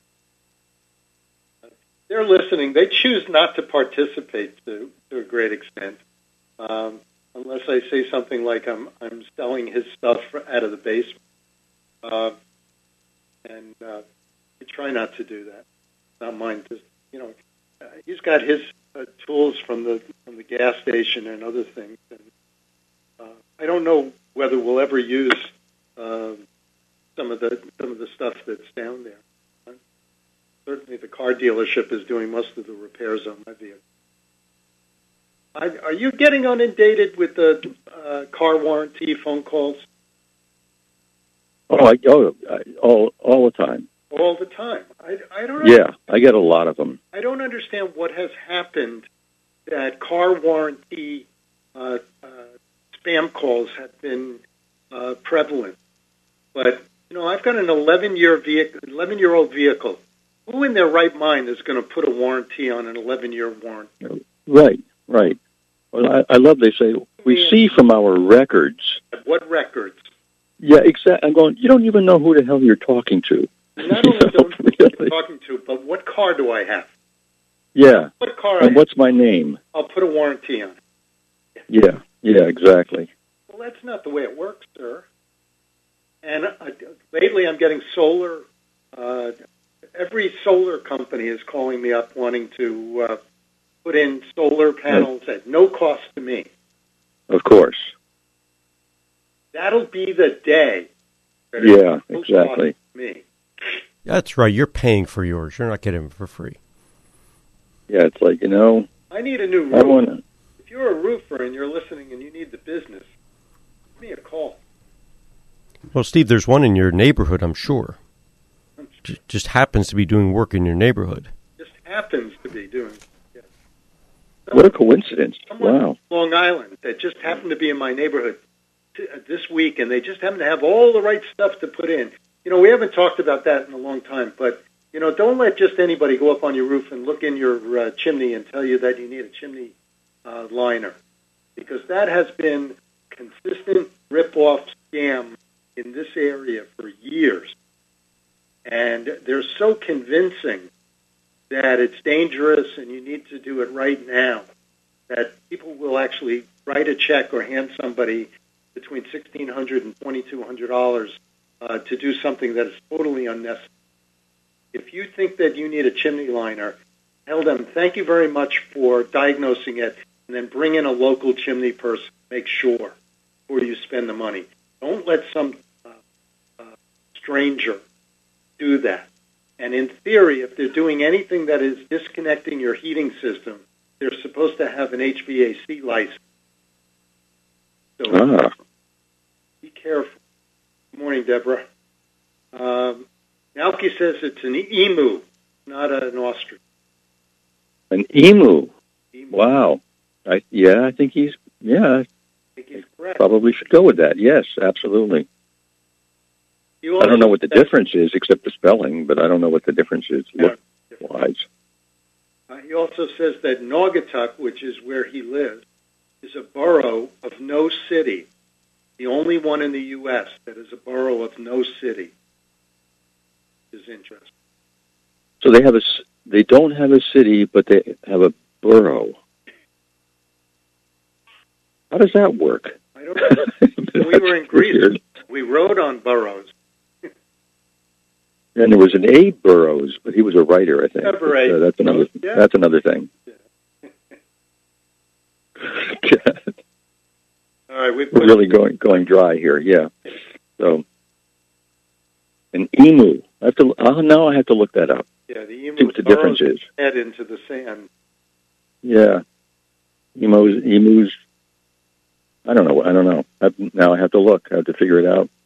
They're listening. They choose not to participate to, to a great extent, um, unless I say something like I'm I'm selling his stuff for, out of the basement, uh, and uh, I try not to do that. Not mine. Just, you know, uh, he's got his uh, tools from the from the gas station and other things, and uh, I don't know whether we'll ever use uh, some of the some of the stuff that's down there. Certainly the car dealership is doing most of the repairs on my vehicle. I, are you getting inundated with the uh, car warranty phone calls? Oh, I, oh, I, all all the time. All the time. I, I don't know. Yeah, I get a lot of them. I don't understand what has happened that car warranty uh, uh, spam calls have been uh, prevalent. But, you know, I've got an eleven-year vehicle, eleven-year-old vehicle. Who in their right mind is going to put a warranty on an eleven-year warranty? Right, right. Well, I, I love they say, we Yeah. see from our records. What records? Yeah, exactly. I'm going, you don't even know who the hell you're talking to. Not only don't know who I'm talking to, but what car do I have? Yeah. What car? And what's my name? I'll put a warranty on it. Yeah, yeah, exactly. Well, that's not the way it works, sir. And uh, lately I'm getting solar. Uh, every solar company is calling me up wanting to uh, put in solar panels right. at no cost to me. Of course. That'll be the day. That Yeah, no exactly. cost to me. That's right. You're paying for yours. You're not getting them for free. Yeah, it's like, you know, I need a new roof. I wanna, If you're a roofer and you're listening and you need the business, give me a call. Well, Steve, there's one in your neighborhood, I'm sure. J- just happens to be doing work in your neighborhood. Just happens to be doing. Yes. what a coincidence. Someone Wow. from Long Island that just happened to be in my neighborhood t- uh, this week, and they just happen to have all the right stuff to put in. You know, we haven't talked about that in a long time, but, you know, don't let just anybody go up on your roof and look in your uh, chimney and tell you that you need a chimney uh, liner, because that has been consistent rip-off scam in this area for years. And they're so convincing that it's dangerous and you need to do it right now that people will actually write a check or hand somebody between sixteen hundred dollars and twenty-two hundred dollars uh, to do something that is totally unnecessary. If you think that you need a chimney liner, tell them thank you very much for diagnosing it, and then bring in a local chimney person. Make sure before you spend the money. Don't let some uh, uh, stranger do that. And in theory, if they're doing anything that is disconnecting your heating system, they're supposed to have an H V A C license. So Ah. be careful. Good morning, Deborah. Um, Nalki says it's an emu, not an ostrich. An emu. emu. Wow. I, yeah, I think he's, yeah, I think he's correct. probably should go with that. Yes, absolutely. You I don't know what the difference is except the spelling, but I don't know what the difference is look-wise. Uh, he also says that Naugatuck, which is where he lives, is a borough of no city, the only one in the U S that is a borough of no city. Is interesting. So they have a, s- they don't have a city, but they have a borough. How does that work? I don't know. When we were in Greece, Weird. we rode on boroughs. And there was an Abe Burrows, but he was a writer, I think. Deborah But, uh, Abe. that's another. Yeah. That's another thing. All right, we've We're really going going dry here. Yeah. So an emu. I have to. Uh, now I have to look that up. Yeah, the emu See what the difference burrows is. its head into the sand. Yeah. Emus, emus, I don't know. I don't know. I, now I have to look. I have to figure it out.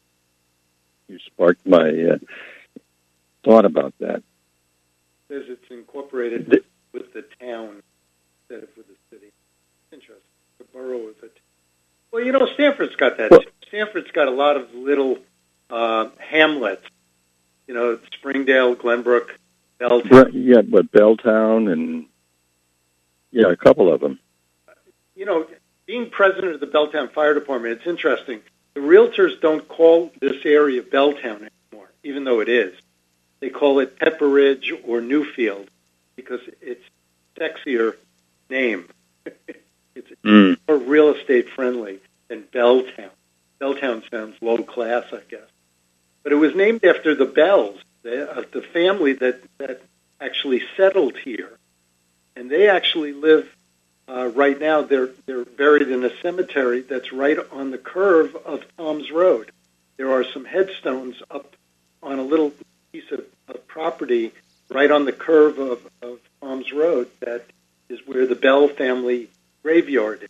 You sparked my uh, thought about that. It says it's incorporated with, with the town instead of with the city. Interesting. The borough of it. Well, you know, Stanford's got that. Well, too. Stanford's got a lot of little uh, hamlets. You know, Springdale, Glenbrook, Belltown. Right, yeah, but Belltown and, yeah, a couple of them. You know, being president of the Belltown Fire Department, it's interesting. The realtors don't call this area Belltown anymore, even though it is. They call it Pepperidge or Newfield because it's a sexier name. It's mm. more real estate friendly than Belltown. Belltown sounds low class, I guess. But it was named after the Bells, the, uh, the family that, that actually settled here. And they actually live uh, right now. They're they're buried in a cemetery that's right on the curve of Tom's Road. There are some headstones up on a little piece of, of property right on the curve of, of Tom's Road that is where the Bell family graveyard is.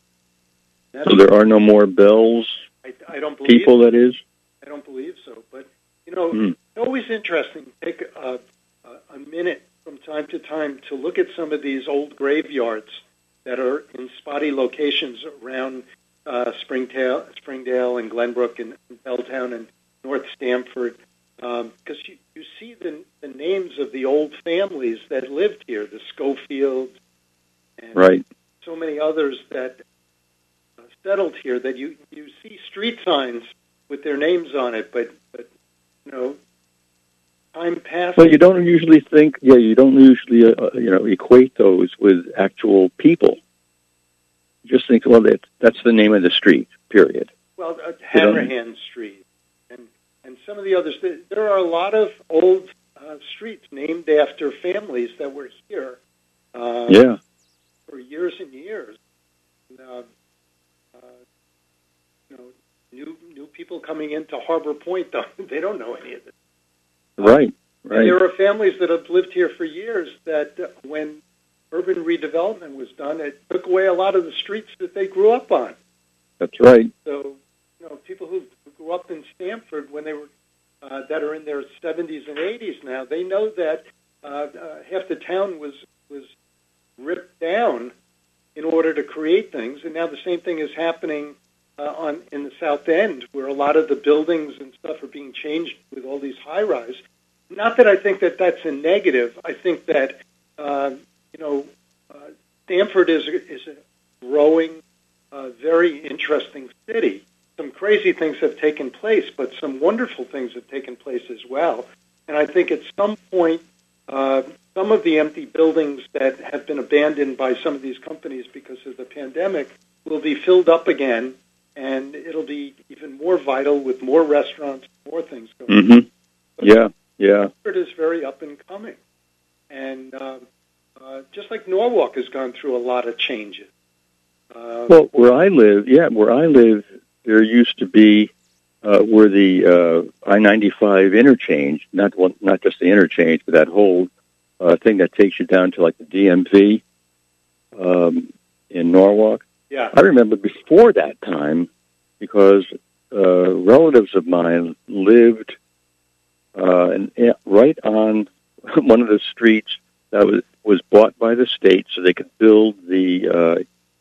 That's So there are no more Bells I, I don't believe people, that is? I don't believe so. But, you know, Mm. it's always interesting to take a, a, a minute from time to time to look at some of these old graveyards that are in spotty locations around uh, Springdale, Springdale and Glenbrook and, and Belltown and North Stamford, because um, you, you see the, the names of the old families that lived here, the Schofields and Right. so many others that uh, settled here, that you, you see street signs with their names on it, but, but you know, time passes. Well, you don't usually think, yeah, you don't usually, uh, you know, equate those with actual people. You just think, well, that, that's the name of the street, period. Well, uh, You don't- Hanrahan Street and and some of the others. There are a lot of old uh, streets named after families that were here uh, Yeah. for years and years. And, uh, uh, you know, new new people coming into Harbor Point, though, they don't know any of this. Right, And right. there are families that have lived here for years that uh, when urban redevelopment was done, it took away a lot of the streets that they grew up on. That's right. So, you know, people who grew up in Stamford when they were, uh, that are in their seventies and eighties now, they know that uh, uh, half the town was, was ripped down in order to create things. And now the same thing is happening uh, on in the South End, where a lot of the buildings and stuff are being changed with all these high-rise. Not that I think that that's a negative. I think that, uh, you know, uh, Stamford is, is a growing, uh, very interesting city. Some crazy things have taken place, but some wonderful things have taken place as well. And I think at some point, uh, some of the empty buildings that have been abandoned by some of these companies because of the pandemic will be filled up again, and it'll be even more vital with more restaurants, more things going on. Mm-hmm. Yeah, yeah. It is very up and coming. And uh, uh, just like Norwalk has gone through a lot of changes. Uh, Well, where I live, yeah, where I live, there used to be uh, where the uh, I ninety-five interchange, not one, not just the interchange, but that whole uh, thing that takes you down to like the D M V um, in Norwalk. Yeah. I remember before that time because uh, relatives of mine lived uh, and, and right on one of the streets that was was bought by the state, so they could build the uh,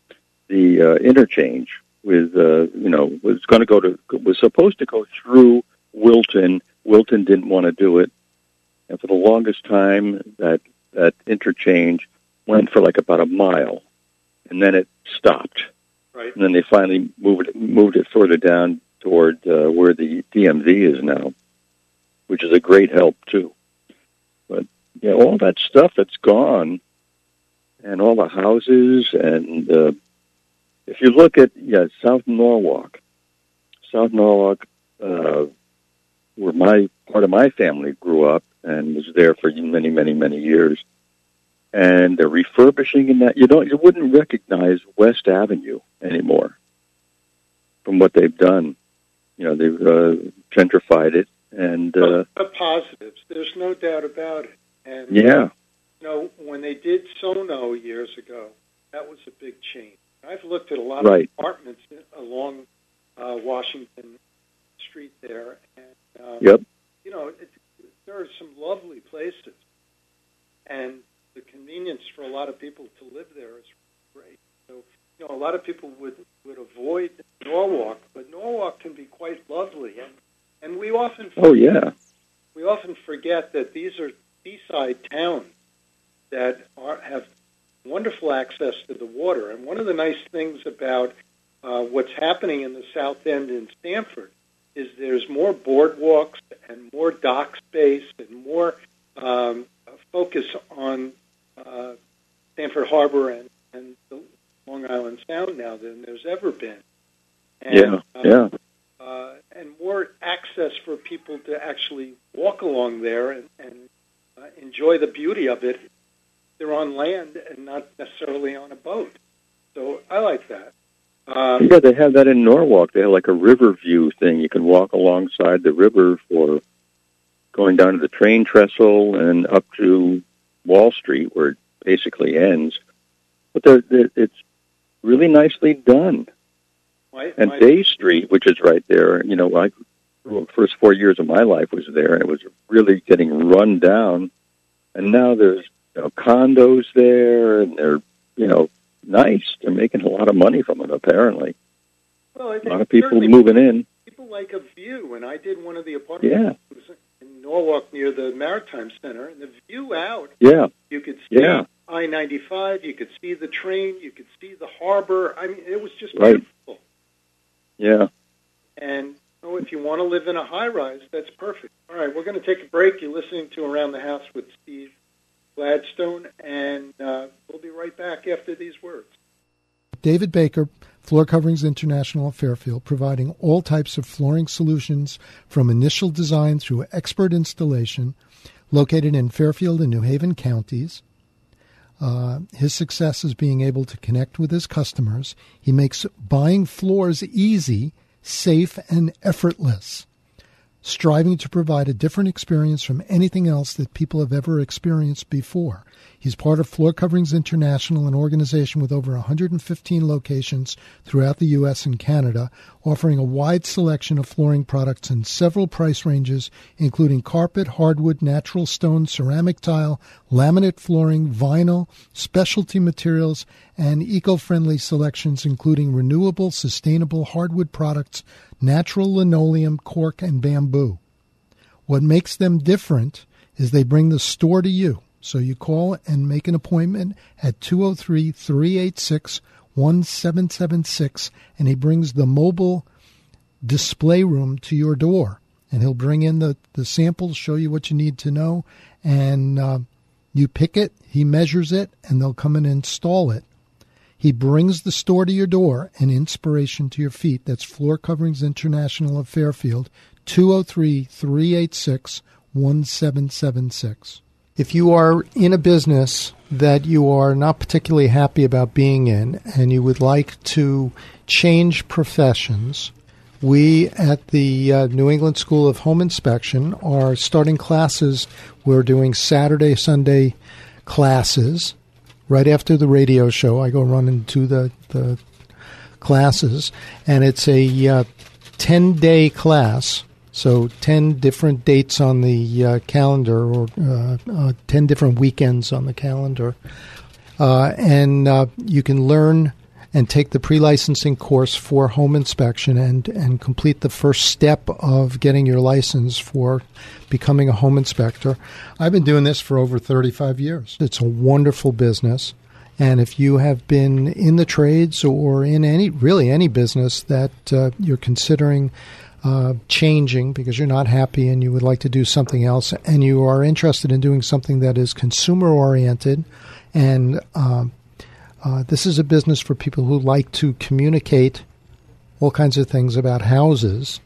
the uh, interchange. With uh, you know, was going to go to was supposed to go through Wilton. Wilton didn't want to do it, and for the longest time, that that interchange went for like about a mile, and then it stopped. Right. And then they finally moved it, moved it further down toward uh, where the D M V is now, which is a great help too. But yeah, all that stuff that's gone, and all the houses and. Uh, If you look at, yeah, South Norwalk, South Norwalk, uh, where my part of my family grew up and was there for many, many, many years, and they're refurbishing in that. You don't, you wouldn't recognize West Avenue anymore from what they've done. You know, they've uh, gentrified it, and uh, the positives, there's no doubt about it. And, Yeah. You know, when they did Sono years ago, that was a big change. I've looked at a lot Right. of apartments along uh, Washington Street there, and um, Yep. you know, it, there are some lovely places, and the convenience for a lot of people to live there is great. So, you know, a lot of people would would avoid Norwalk, but Norwalk can be quite lovely, and and we often Oh, yeah. we often forget that these are seaside towns that are, have wonderful access to the water. And one of the nice things about uh, what's happening in the South End in Stamford is there's more boardwalks and more dock space and more um, focus on uh, Stamford Harbor and, and the Long Island Sound now than there's ever been. And, Yeah, uh, yeah. Uh, and more access for people to actually walk along there and, and uh, enjoy the beauty of it. They're on land and not necessarily on a boat. So I like that. Um, Yeah, they have that in Norwalk. They have like a river view thing. You can walk alongside the river for going down to the train trestle and up to Wall Street, where it basically ends. But they're, they're, it's really nicely done. My, And my, Day Street, which is right there, you know, I, the first four years of my life was there, and it was really getting run down. And now there's, you know, condos there, and they're, you know, nice. They're making a lot of money from it, apparently. well, I think A lot of people certainly moving in. People like a view, and I did one of the apartments Yeah. in Norwalk near the Maritime Center, and the view out, Yeah. you could see Yeah. I ninety-five, you could see the train, you could see the harbor. I mean, it was just Right. beautiful. Yeah. And oh, if you want to live in a high-rise, that's perfect. All right, we're going to take a break. You're listening to Around the House with Steve Gladstone, and uh, we'll be right back after these words. David Baker, Floor Coverings International of Fairfield, providing all types of flooring solutions from initial design through expert installation, located in Fairfield and New Haven counties. Uh, his success is being able to connect with his customers. He makes buying floors easy, safe, and effortless, striving to provide a different experience from anything else that people have ever experienced before. He's part of Floor Coverings International, an organization with over one hundred fifteen locations throughout the U S and Canada, offering a wide selection of flooring products in several price ranges, including carpet, hardwood, natural stone, ceramic tile, laminate flooring, vinyl, specialty materials, and eco-friendly selections, including renewable, sustainable hardwood products, natural linoleum, cork, and bamboo. What makes them different is they bring the store to you. So you call and make an appointment at two oh three, three eight six, one seven seven six, and he brings the mobile display room to your door. And he'll bring in the, the samples, show you what you need to know, and uh, you pick it, he measures it, and they'll come and install it. He brings the store to your door and inspiration to your feet. That's Floor Coverings International of Fairfield, two oh three, three eight six, one seven seven six. If you are in a business that you are not particularly happy about being in and you would like to change professions, we at the uh, New England School of Home Inspection are starting classes. We're doing Saturday, Sunday classes. Right after the radio show, I go run into the, the classes, and it's a uh, ten-day class. So ten different dates on the uh, calendar, or uh, uh, ten different weekends on the calendar. Uh, and uh, you can learn and take the pre-licensing course for home inspection and, and complete the first step of getting your license for becoming a home inspector. I've been doing this for over thirty-five years. It's a wonderful business. And if you have been in the trades or in any, really any business that uh, you're considering Uh, changing because you're not happy and you would like to do something else, and you are interested in doing something that is consumer-oriented, and um, uh, this is a business for people who like to communicate all kinds of things about houses,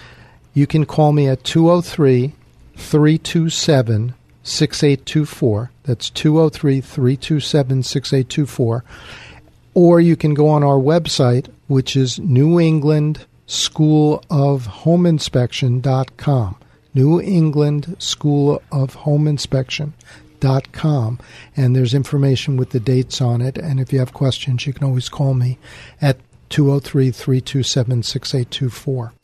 you can call me at two oh three, three two seven, six eight two four. That's two oh three, three two seven, six eight two four. Or you can go on our website, which is New England School of Home Inspection dot com. New England School of Home Inspection dot com, and there's information with the dates on it. And if you have questions, you can always call me at two oh three, three two seven, six eight two four.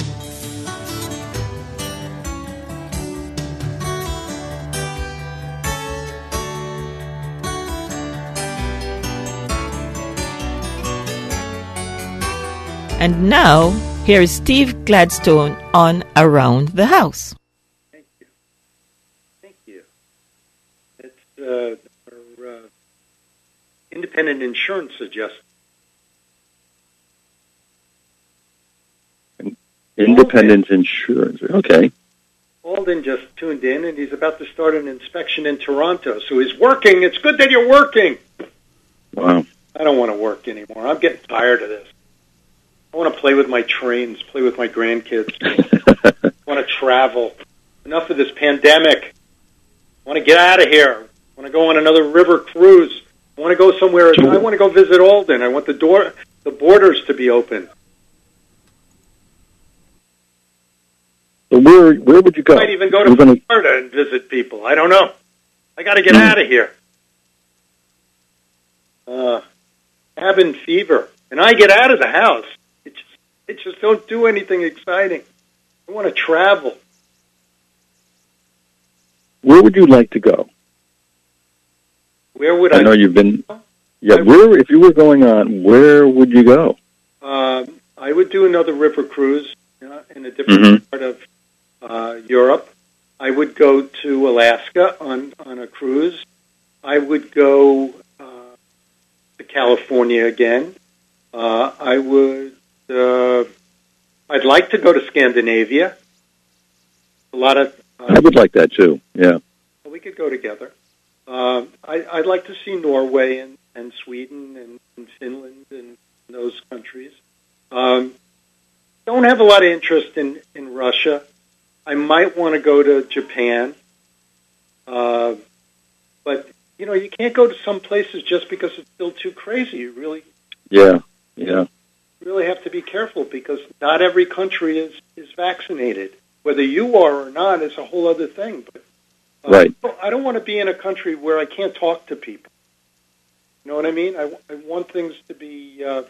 And now, here is Steve Gladstone on Around the House. Thank you. Thank you. It's uh, our uh, independent insurance adjuster. Independent insurance. Okay. Alden just tuned in, and he's about to start an inspection in Toronto. So he's working. It's good that you're working. Wow. I don't want to work anymore. I'm getting tired of this. I want to play with my trains, play with my grandkids. I want to travel. Enough of this pandemic. I want to get out of here. I want to go on another river cruise. I want to go somewhere. I want to go visit Alden. I want the door, the borders to be open. So where where would you go? I might even go to gonna... Florida and visit people. I don't know. I got to get mm. out of here. Uh, cabin fever, and I get out of the house. It just, it just don't do anything exciting. I want to travel. Where would you like to go? Where would I? I know you've been. Yeah, where if you were going on, where would you go? Uh, I would do another river cruise uh, in a different mm-hmm. part of uh, Europe. I would go to Alaska on, on a cruise. I would go uh, to California again. Uh, I would. Uh, I'd like to go to Scandinavia. A lot of. Uh, I would like that too. Yeah. We could go together. Uh, I, I'd like to see Norway and, and Sweden and, and Finland and those countries. Um, don't have a lot of interest in, in Russia. I might want to go to Japan. Uh, but, you know, you can't go to some places just because it's still too crazy. You really, yeah, yeah. really have to be careful because not every country is, is vaccinated. Whether you are or not is a whole other thing. But uh, right. I don't want to be in a country where I can't talk to people. You know what I mean? I, I want things to be uh,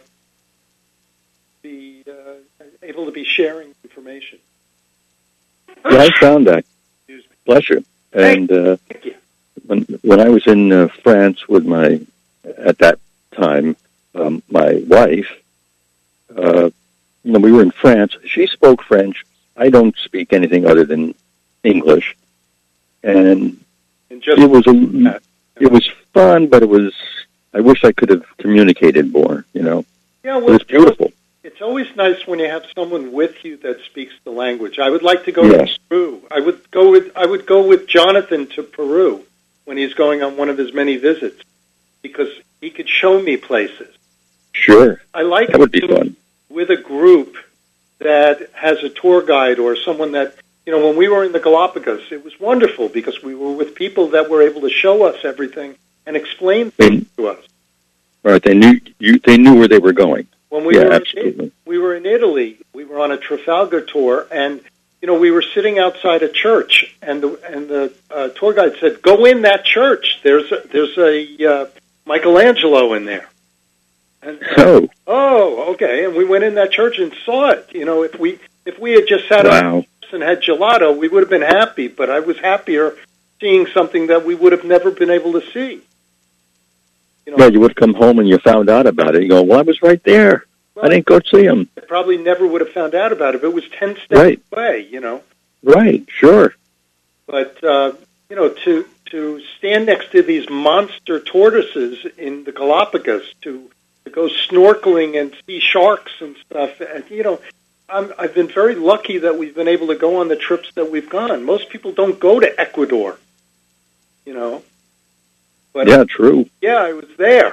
be uh, able to be sharing information. Yeah, I found that. Bless you. And uh, Thank you. when when I was in uh, France with my, at that time, um, my wife, uh, you know, we were in France. She spoke French. I don't speak anything other than English, and, and just it was a, it was fun, but it was. I wish I could have communicated more. You know, yeah, well, it's beautiful. It's always nice when you have someone with you that speaks the language. I would like to go yes. to Peru. I would go with I would go with Jonathan to Peru when he's going on one of his many visits because he could show me places. Sure, I like that would be fun with a group that has a tour guide or someone that, you know, when we were in the Galapagos, it was wonderful because we were with people that were able to show us everything and explain things they, to us. Right, they knew you. They knew where they were going. When we yeah, were absolutely. in, we were in Italy, we were on a Trafalgar tour, and you know we were sitting outside a church, and the and the uh, tour guide said, "Go in that church. There's a, there's a uh, Michelangelo in there." And, uh, oh, oh, okay. And we went in that church and saw it. You know, if we if we had just sat wow. up and had gelato, we would have been happy. But I was happier seeing something that we would have never been able to see. You know, yeah, you would come home and you found out about it. You go, well, I was right there. Well, I didn't go see him. I probably never would have found out about it if it was ten steps right. away, you know. Right, sure. But, uh, you know, to to stand next to these monster tortoises in the Galapagos, to, to go snorkeling and see sharks and stuff, and, you know, I'm, I've been very lucky that we've been able to go on the trips that we've gone. Most people don't go to Ecuador, you know. But yeah, true. Yeah, I was there.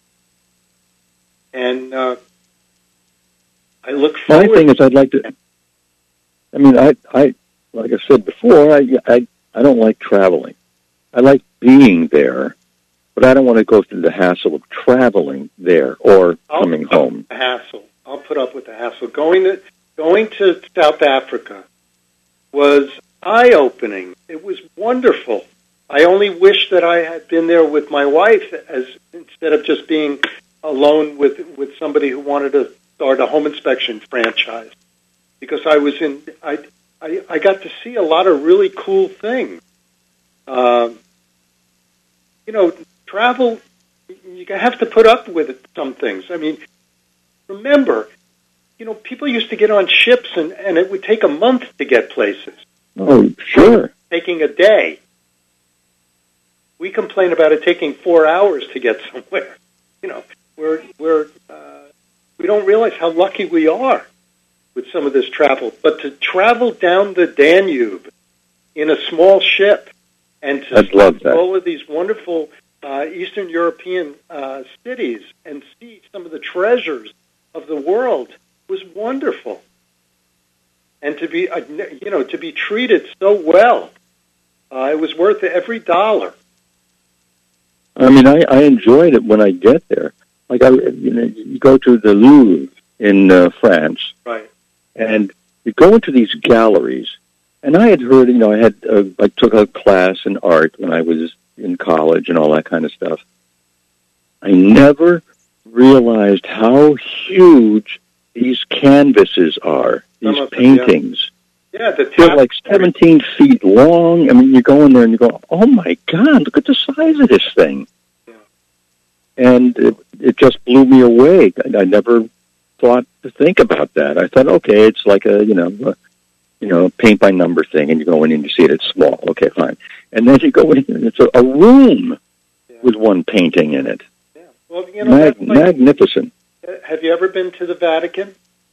And uh, I look forward... My thing is I'd like to... I mean, I, I like I said before, I, I, I don't like traveling. I like being there, but I don't want to go through the hassle of traveling there or I'll coming home. The hassle. I'll put up with the hassle. Going to, going to South Africa was eye-opening. It was wonderful. I only wish that I had been there with my wife, as instead of just being alone with with somebody who wanted to start a home inspection franchise, because I was in I I, I got to see a lot of really cool things. Um, you know, travel, you have to put up with it, some things. I mean, remember, you know, people used to get on ships and, and it would take a month to get places. Oh, sure. Taking a day. We complain about it taking four hours to get somewhere. You know, we're, we're, uh, we don't realize how lucky we are with some of this travel. But to travel down the Danube in a small ship and to I'd love that. all of these wonderful uh, Eastern European uh, cities and see some of the treasures of the world was wonderful. And to be, uh, you know, to be treated so well, uh, it was worth every dollar. I mean, I, I enjoyed it when I get there. Like, I, you know, you go to the Louvre in uh, France, right? And you go into these galleries. And I had heard, you know, I had, uh, I took a class in art when I was in college and all that kind of stuff. I never realized how huge these canvases are, these Some of them, paintings. Yeah, the They're like seventeen feet long. I mean, you go in there and you go, oh my God, look at the size of this thing. Yeah. And it, it just blew me away. I, I never thought to think about that. I thought, okay, it's like a, you know, a, you know, paint by number thing, and you go in and you see it, it's small. Okay, fine. And then you go in and it's a, a room yeah. with one painting in it. Yeah. Well, you know, Mag- like, magnificent. have you ever been to the Vatican?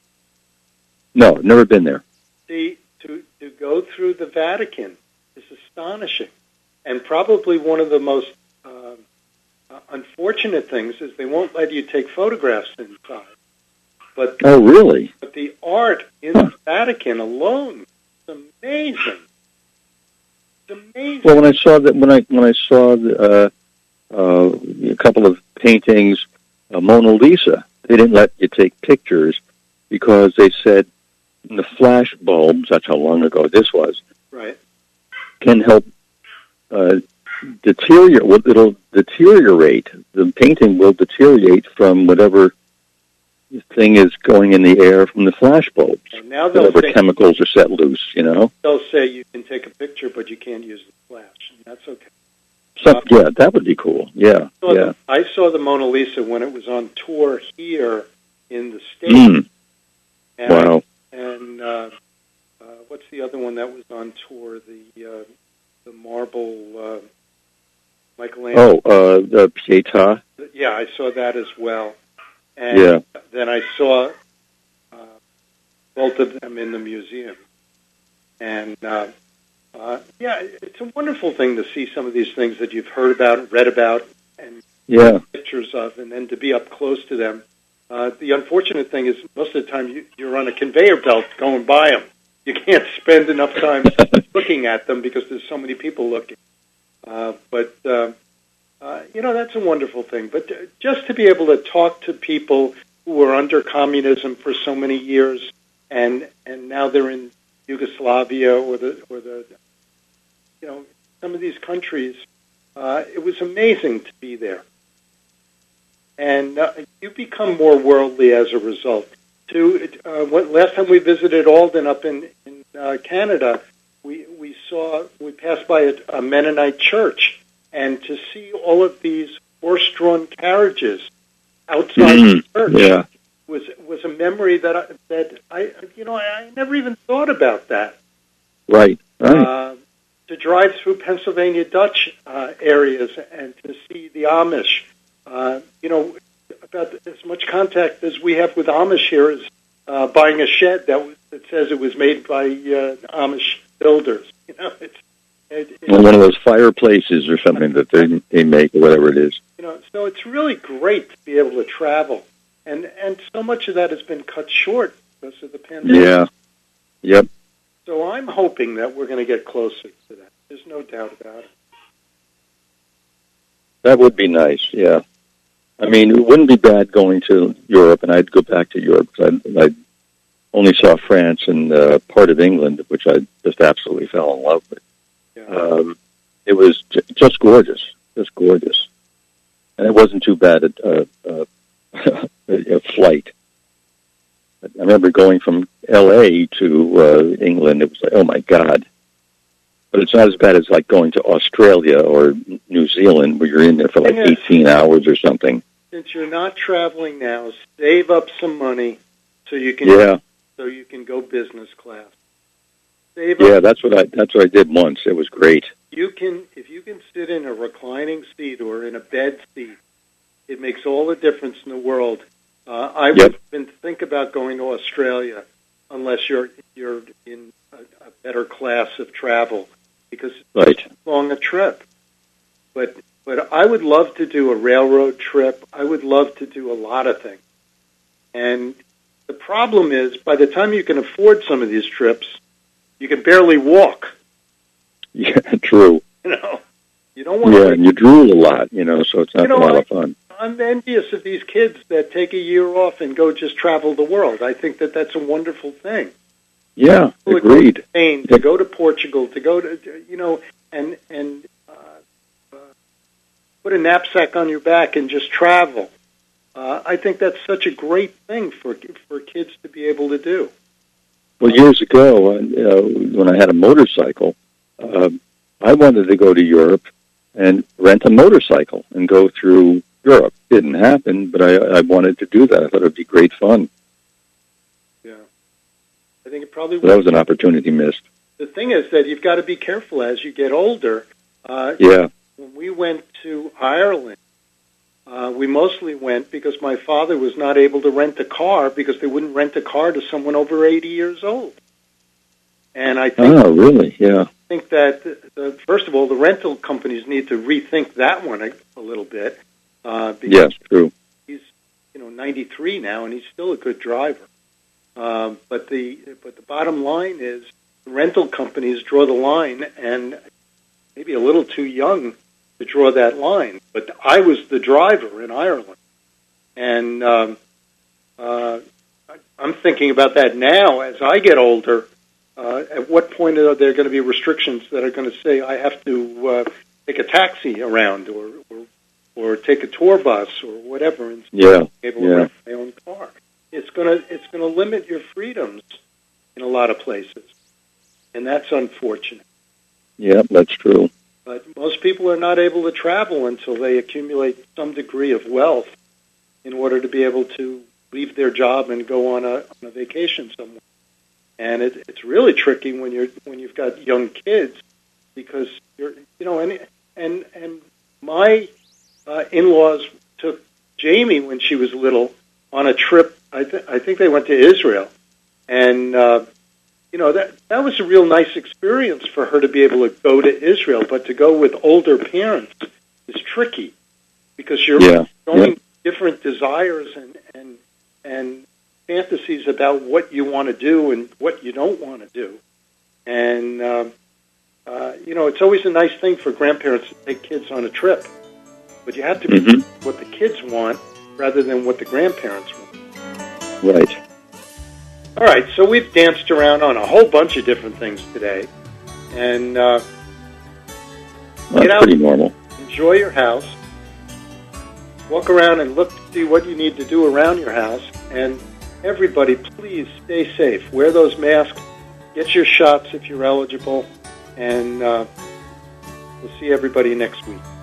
No, never been there. See, to, to go through the Vatican is astonishing. And probably one of the most uh, uh, unfortunate things is they won't let you take photographs inside. But Oh, really? But the art in Huh. the Vatican alone is amazing. It's amazing. Well, when I saw that, when I when I saw the, uh, uh, a couple of paintings, uh, Mona Lisa, they didn't let you take pictures because they said the flash bulbs. That's how long ago this was. Right. Can help uh, deteriorate. Well, it'll deteriorate. The painting will deteriorate from whatever thing is going in the air from the flash bulbs. And now they'll Whatever say, chemicals are set loose, you know. they'll say you can take a picture, but you can't use the flash. And that's okay. So, yeah, that would be cool. Yeah, I saw yeah. the- I saw the Mona Lisa when it was on tour here in the States. Mm. And, Wow. And uh, uh, what's the other one that was on tour? The uh, the marble uh, Michelangelo. Oh, uh, the Pietà. Yeah, I saw that as well. And Yeah. then I saw uh, both of them in the museum. And, uh, uh, yeah, it's a wonderful thing to see some of these things that you've heard about, read about, and Yeah. pictures of, and then to be up close to them. Uh, the unfortunate thing is most of the time you, you're on a conveyor belt going by them. You can't spend enough time looking at them because there's so many people looking. Uh, but, uh, uh, you know, that's a wonderful thing. But uh, just to be able to talk to people who were under communism for so many years and and now they're in Yugoslavia or the, or the you know, some of these countries, uh, it was amazing to be there. And uh, you become more worldly as a result. To uh, when, last time we visited Alden up in in uh, Canada, we we saw we passed by a, a Mennonite church, and to see all of these horse-drawn carriages outside the church Yeah. was was a memory that I, that I you know I, I never even thought about that. Right. Right. Uh, to drive through Pennsylvania Dutch uh, areas and to see the Amish. Uh, you know, about as much contact as we have with Amish here is uh, buying a shed that, w- that says it was made by uh, Amish builders. You know, it's, it, it's Or one of those fireplaces or something that they they make or whatever it is. you know, so it's really great to be able to travel, and and so much of that has been cut short because of the pandemic. Yeah. Yep. So I'm hoping that we're going to get closer to that. There's no doubt about it. That would be nice. Yeah. I mean, it wouldn't be bad going to Europe, and I'd go back to Europe because I, I only saw France and uh, part of England, which I just absolutely fell in love with. Yeah. Um, it was j- just gorgeous, just gorgeous. And it wasn't too bad a, a, a, a flight. I remember going from L A to uh, England. It was like, oh, my God. But it's not as bad as like going to Australia or New Zealand where you're in there for like eighteen hours or something. Since you're not traveling now, save up some money so you can Yeah. so you can go business class. Save Yeah, up. that's what I that's what I did once. It was great. You can if you can sit in a reclining seat or in a bed seat, it makes all the difference in the world. Uh, I Yep. wouldn't even think about going to Australia unless you're you're in a, a better class of travel because it's Right. too long a trip. But but I would love to do a railroad trip. I would love to do a lot of things. And the problem is, by the time you can afford some of these trips, you can barely walk. Yeah, true. You know, you don't want Yeah, to. and you drool a lot, you know, so it's not You know, a lot I- of fun. I'm envious of these kids that take a year off and go just travel the world. I think that that's a wonderful thing. Yeah, To go agreed. to Spain, to go to Portugal, to go to, you know, and and uh, uh, put a knapsack on your back and just travel. Uh, I think that's such a great thing for for kids to be able to do. Well, years ago, uh, uh, when I had a motorcycle, uh, I wanted to go to Europe and rent a motorcycle and go through Europe. Didn't happen, but I, I wanted to do that. I thought it would be great fun. Yeah, I think it probably So that was an opportunity missed. The thing is that you've got to be careful as you get older. Uh, Yeah. When we went to Ireland, uh, we mostly went because my father was not able to rent a car because they wouldn't rent a car to someone over eighty years old. And I think, Oh, really? Yeah. think that, the, first of all, the rental companies need to rethink that one a, a little bit. Uh, because Yes, true. he's, you know, ninety-three now, and he's still a good driver. Um, but the but the bottom line is, the rental companies draw the line, and maybe a little too young to draw that line. But I was the driver in Ireland, and um, uh, I'm thinking about that now as I get older. Uh, at what point are there going to be restrictions that are going to say I have to uh, take a taxi around or, or or take a tour bus or whatever and Yeah, be able to yeah. rent my own car? It's gonna it's gonna limit your freedoms in a lot of places, and that's unfortunate. Yeah, that's true. But most people are not able to travel until they accumulate some degree of wealth in order to be able to leave their job and go on a on a vacation somewhere. And it, it's really tricky when you're when you've got young kids because you're you know and and and my uh, in-laws took Jamie when she was little on a trip. I, th- I think they went to Israel, and uh, you know that that was a real nice experience for her to be able to go to Israel. But to go with older parents is tricky because you're Yeah, showing yeah. different desires and and and fantasies about what you want to do and what you don't want to do. And um, uh, you know, it's always a nice thing for grandparents to take kids on a trip, but you have to be Mhm. what the kids want rather than what the grandparents want. Right. All right, so we've danced around on a whole bunch of different things today, and uh, That's get out, pretty normal. enjoy your house, walk around and look to see what you need to do around your house, and everybody, please stay safe. Wear those masks, get your shots if you're eligible, and uh, we'll see everybody next week.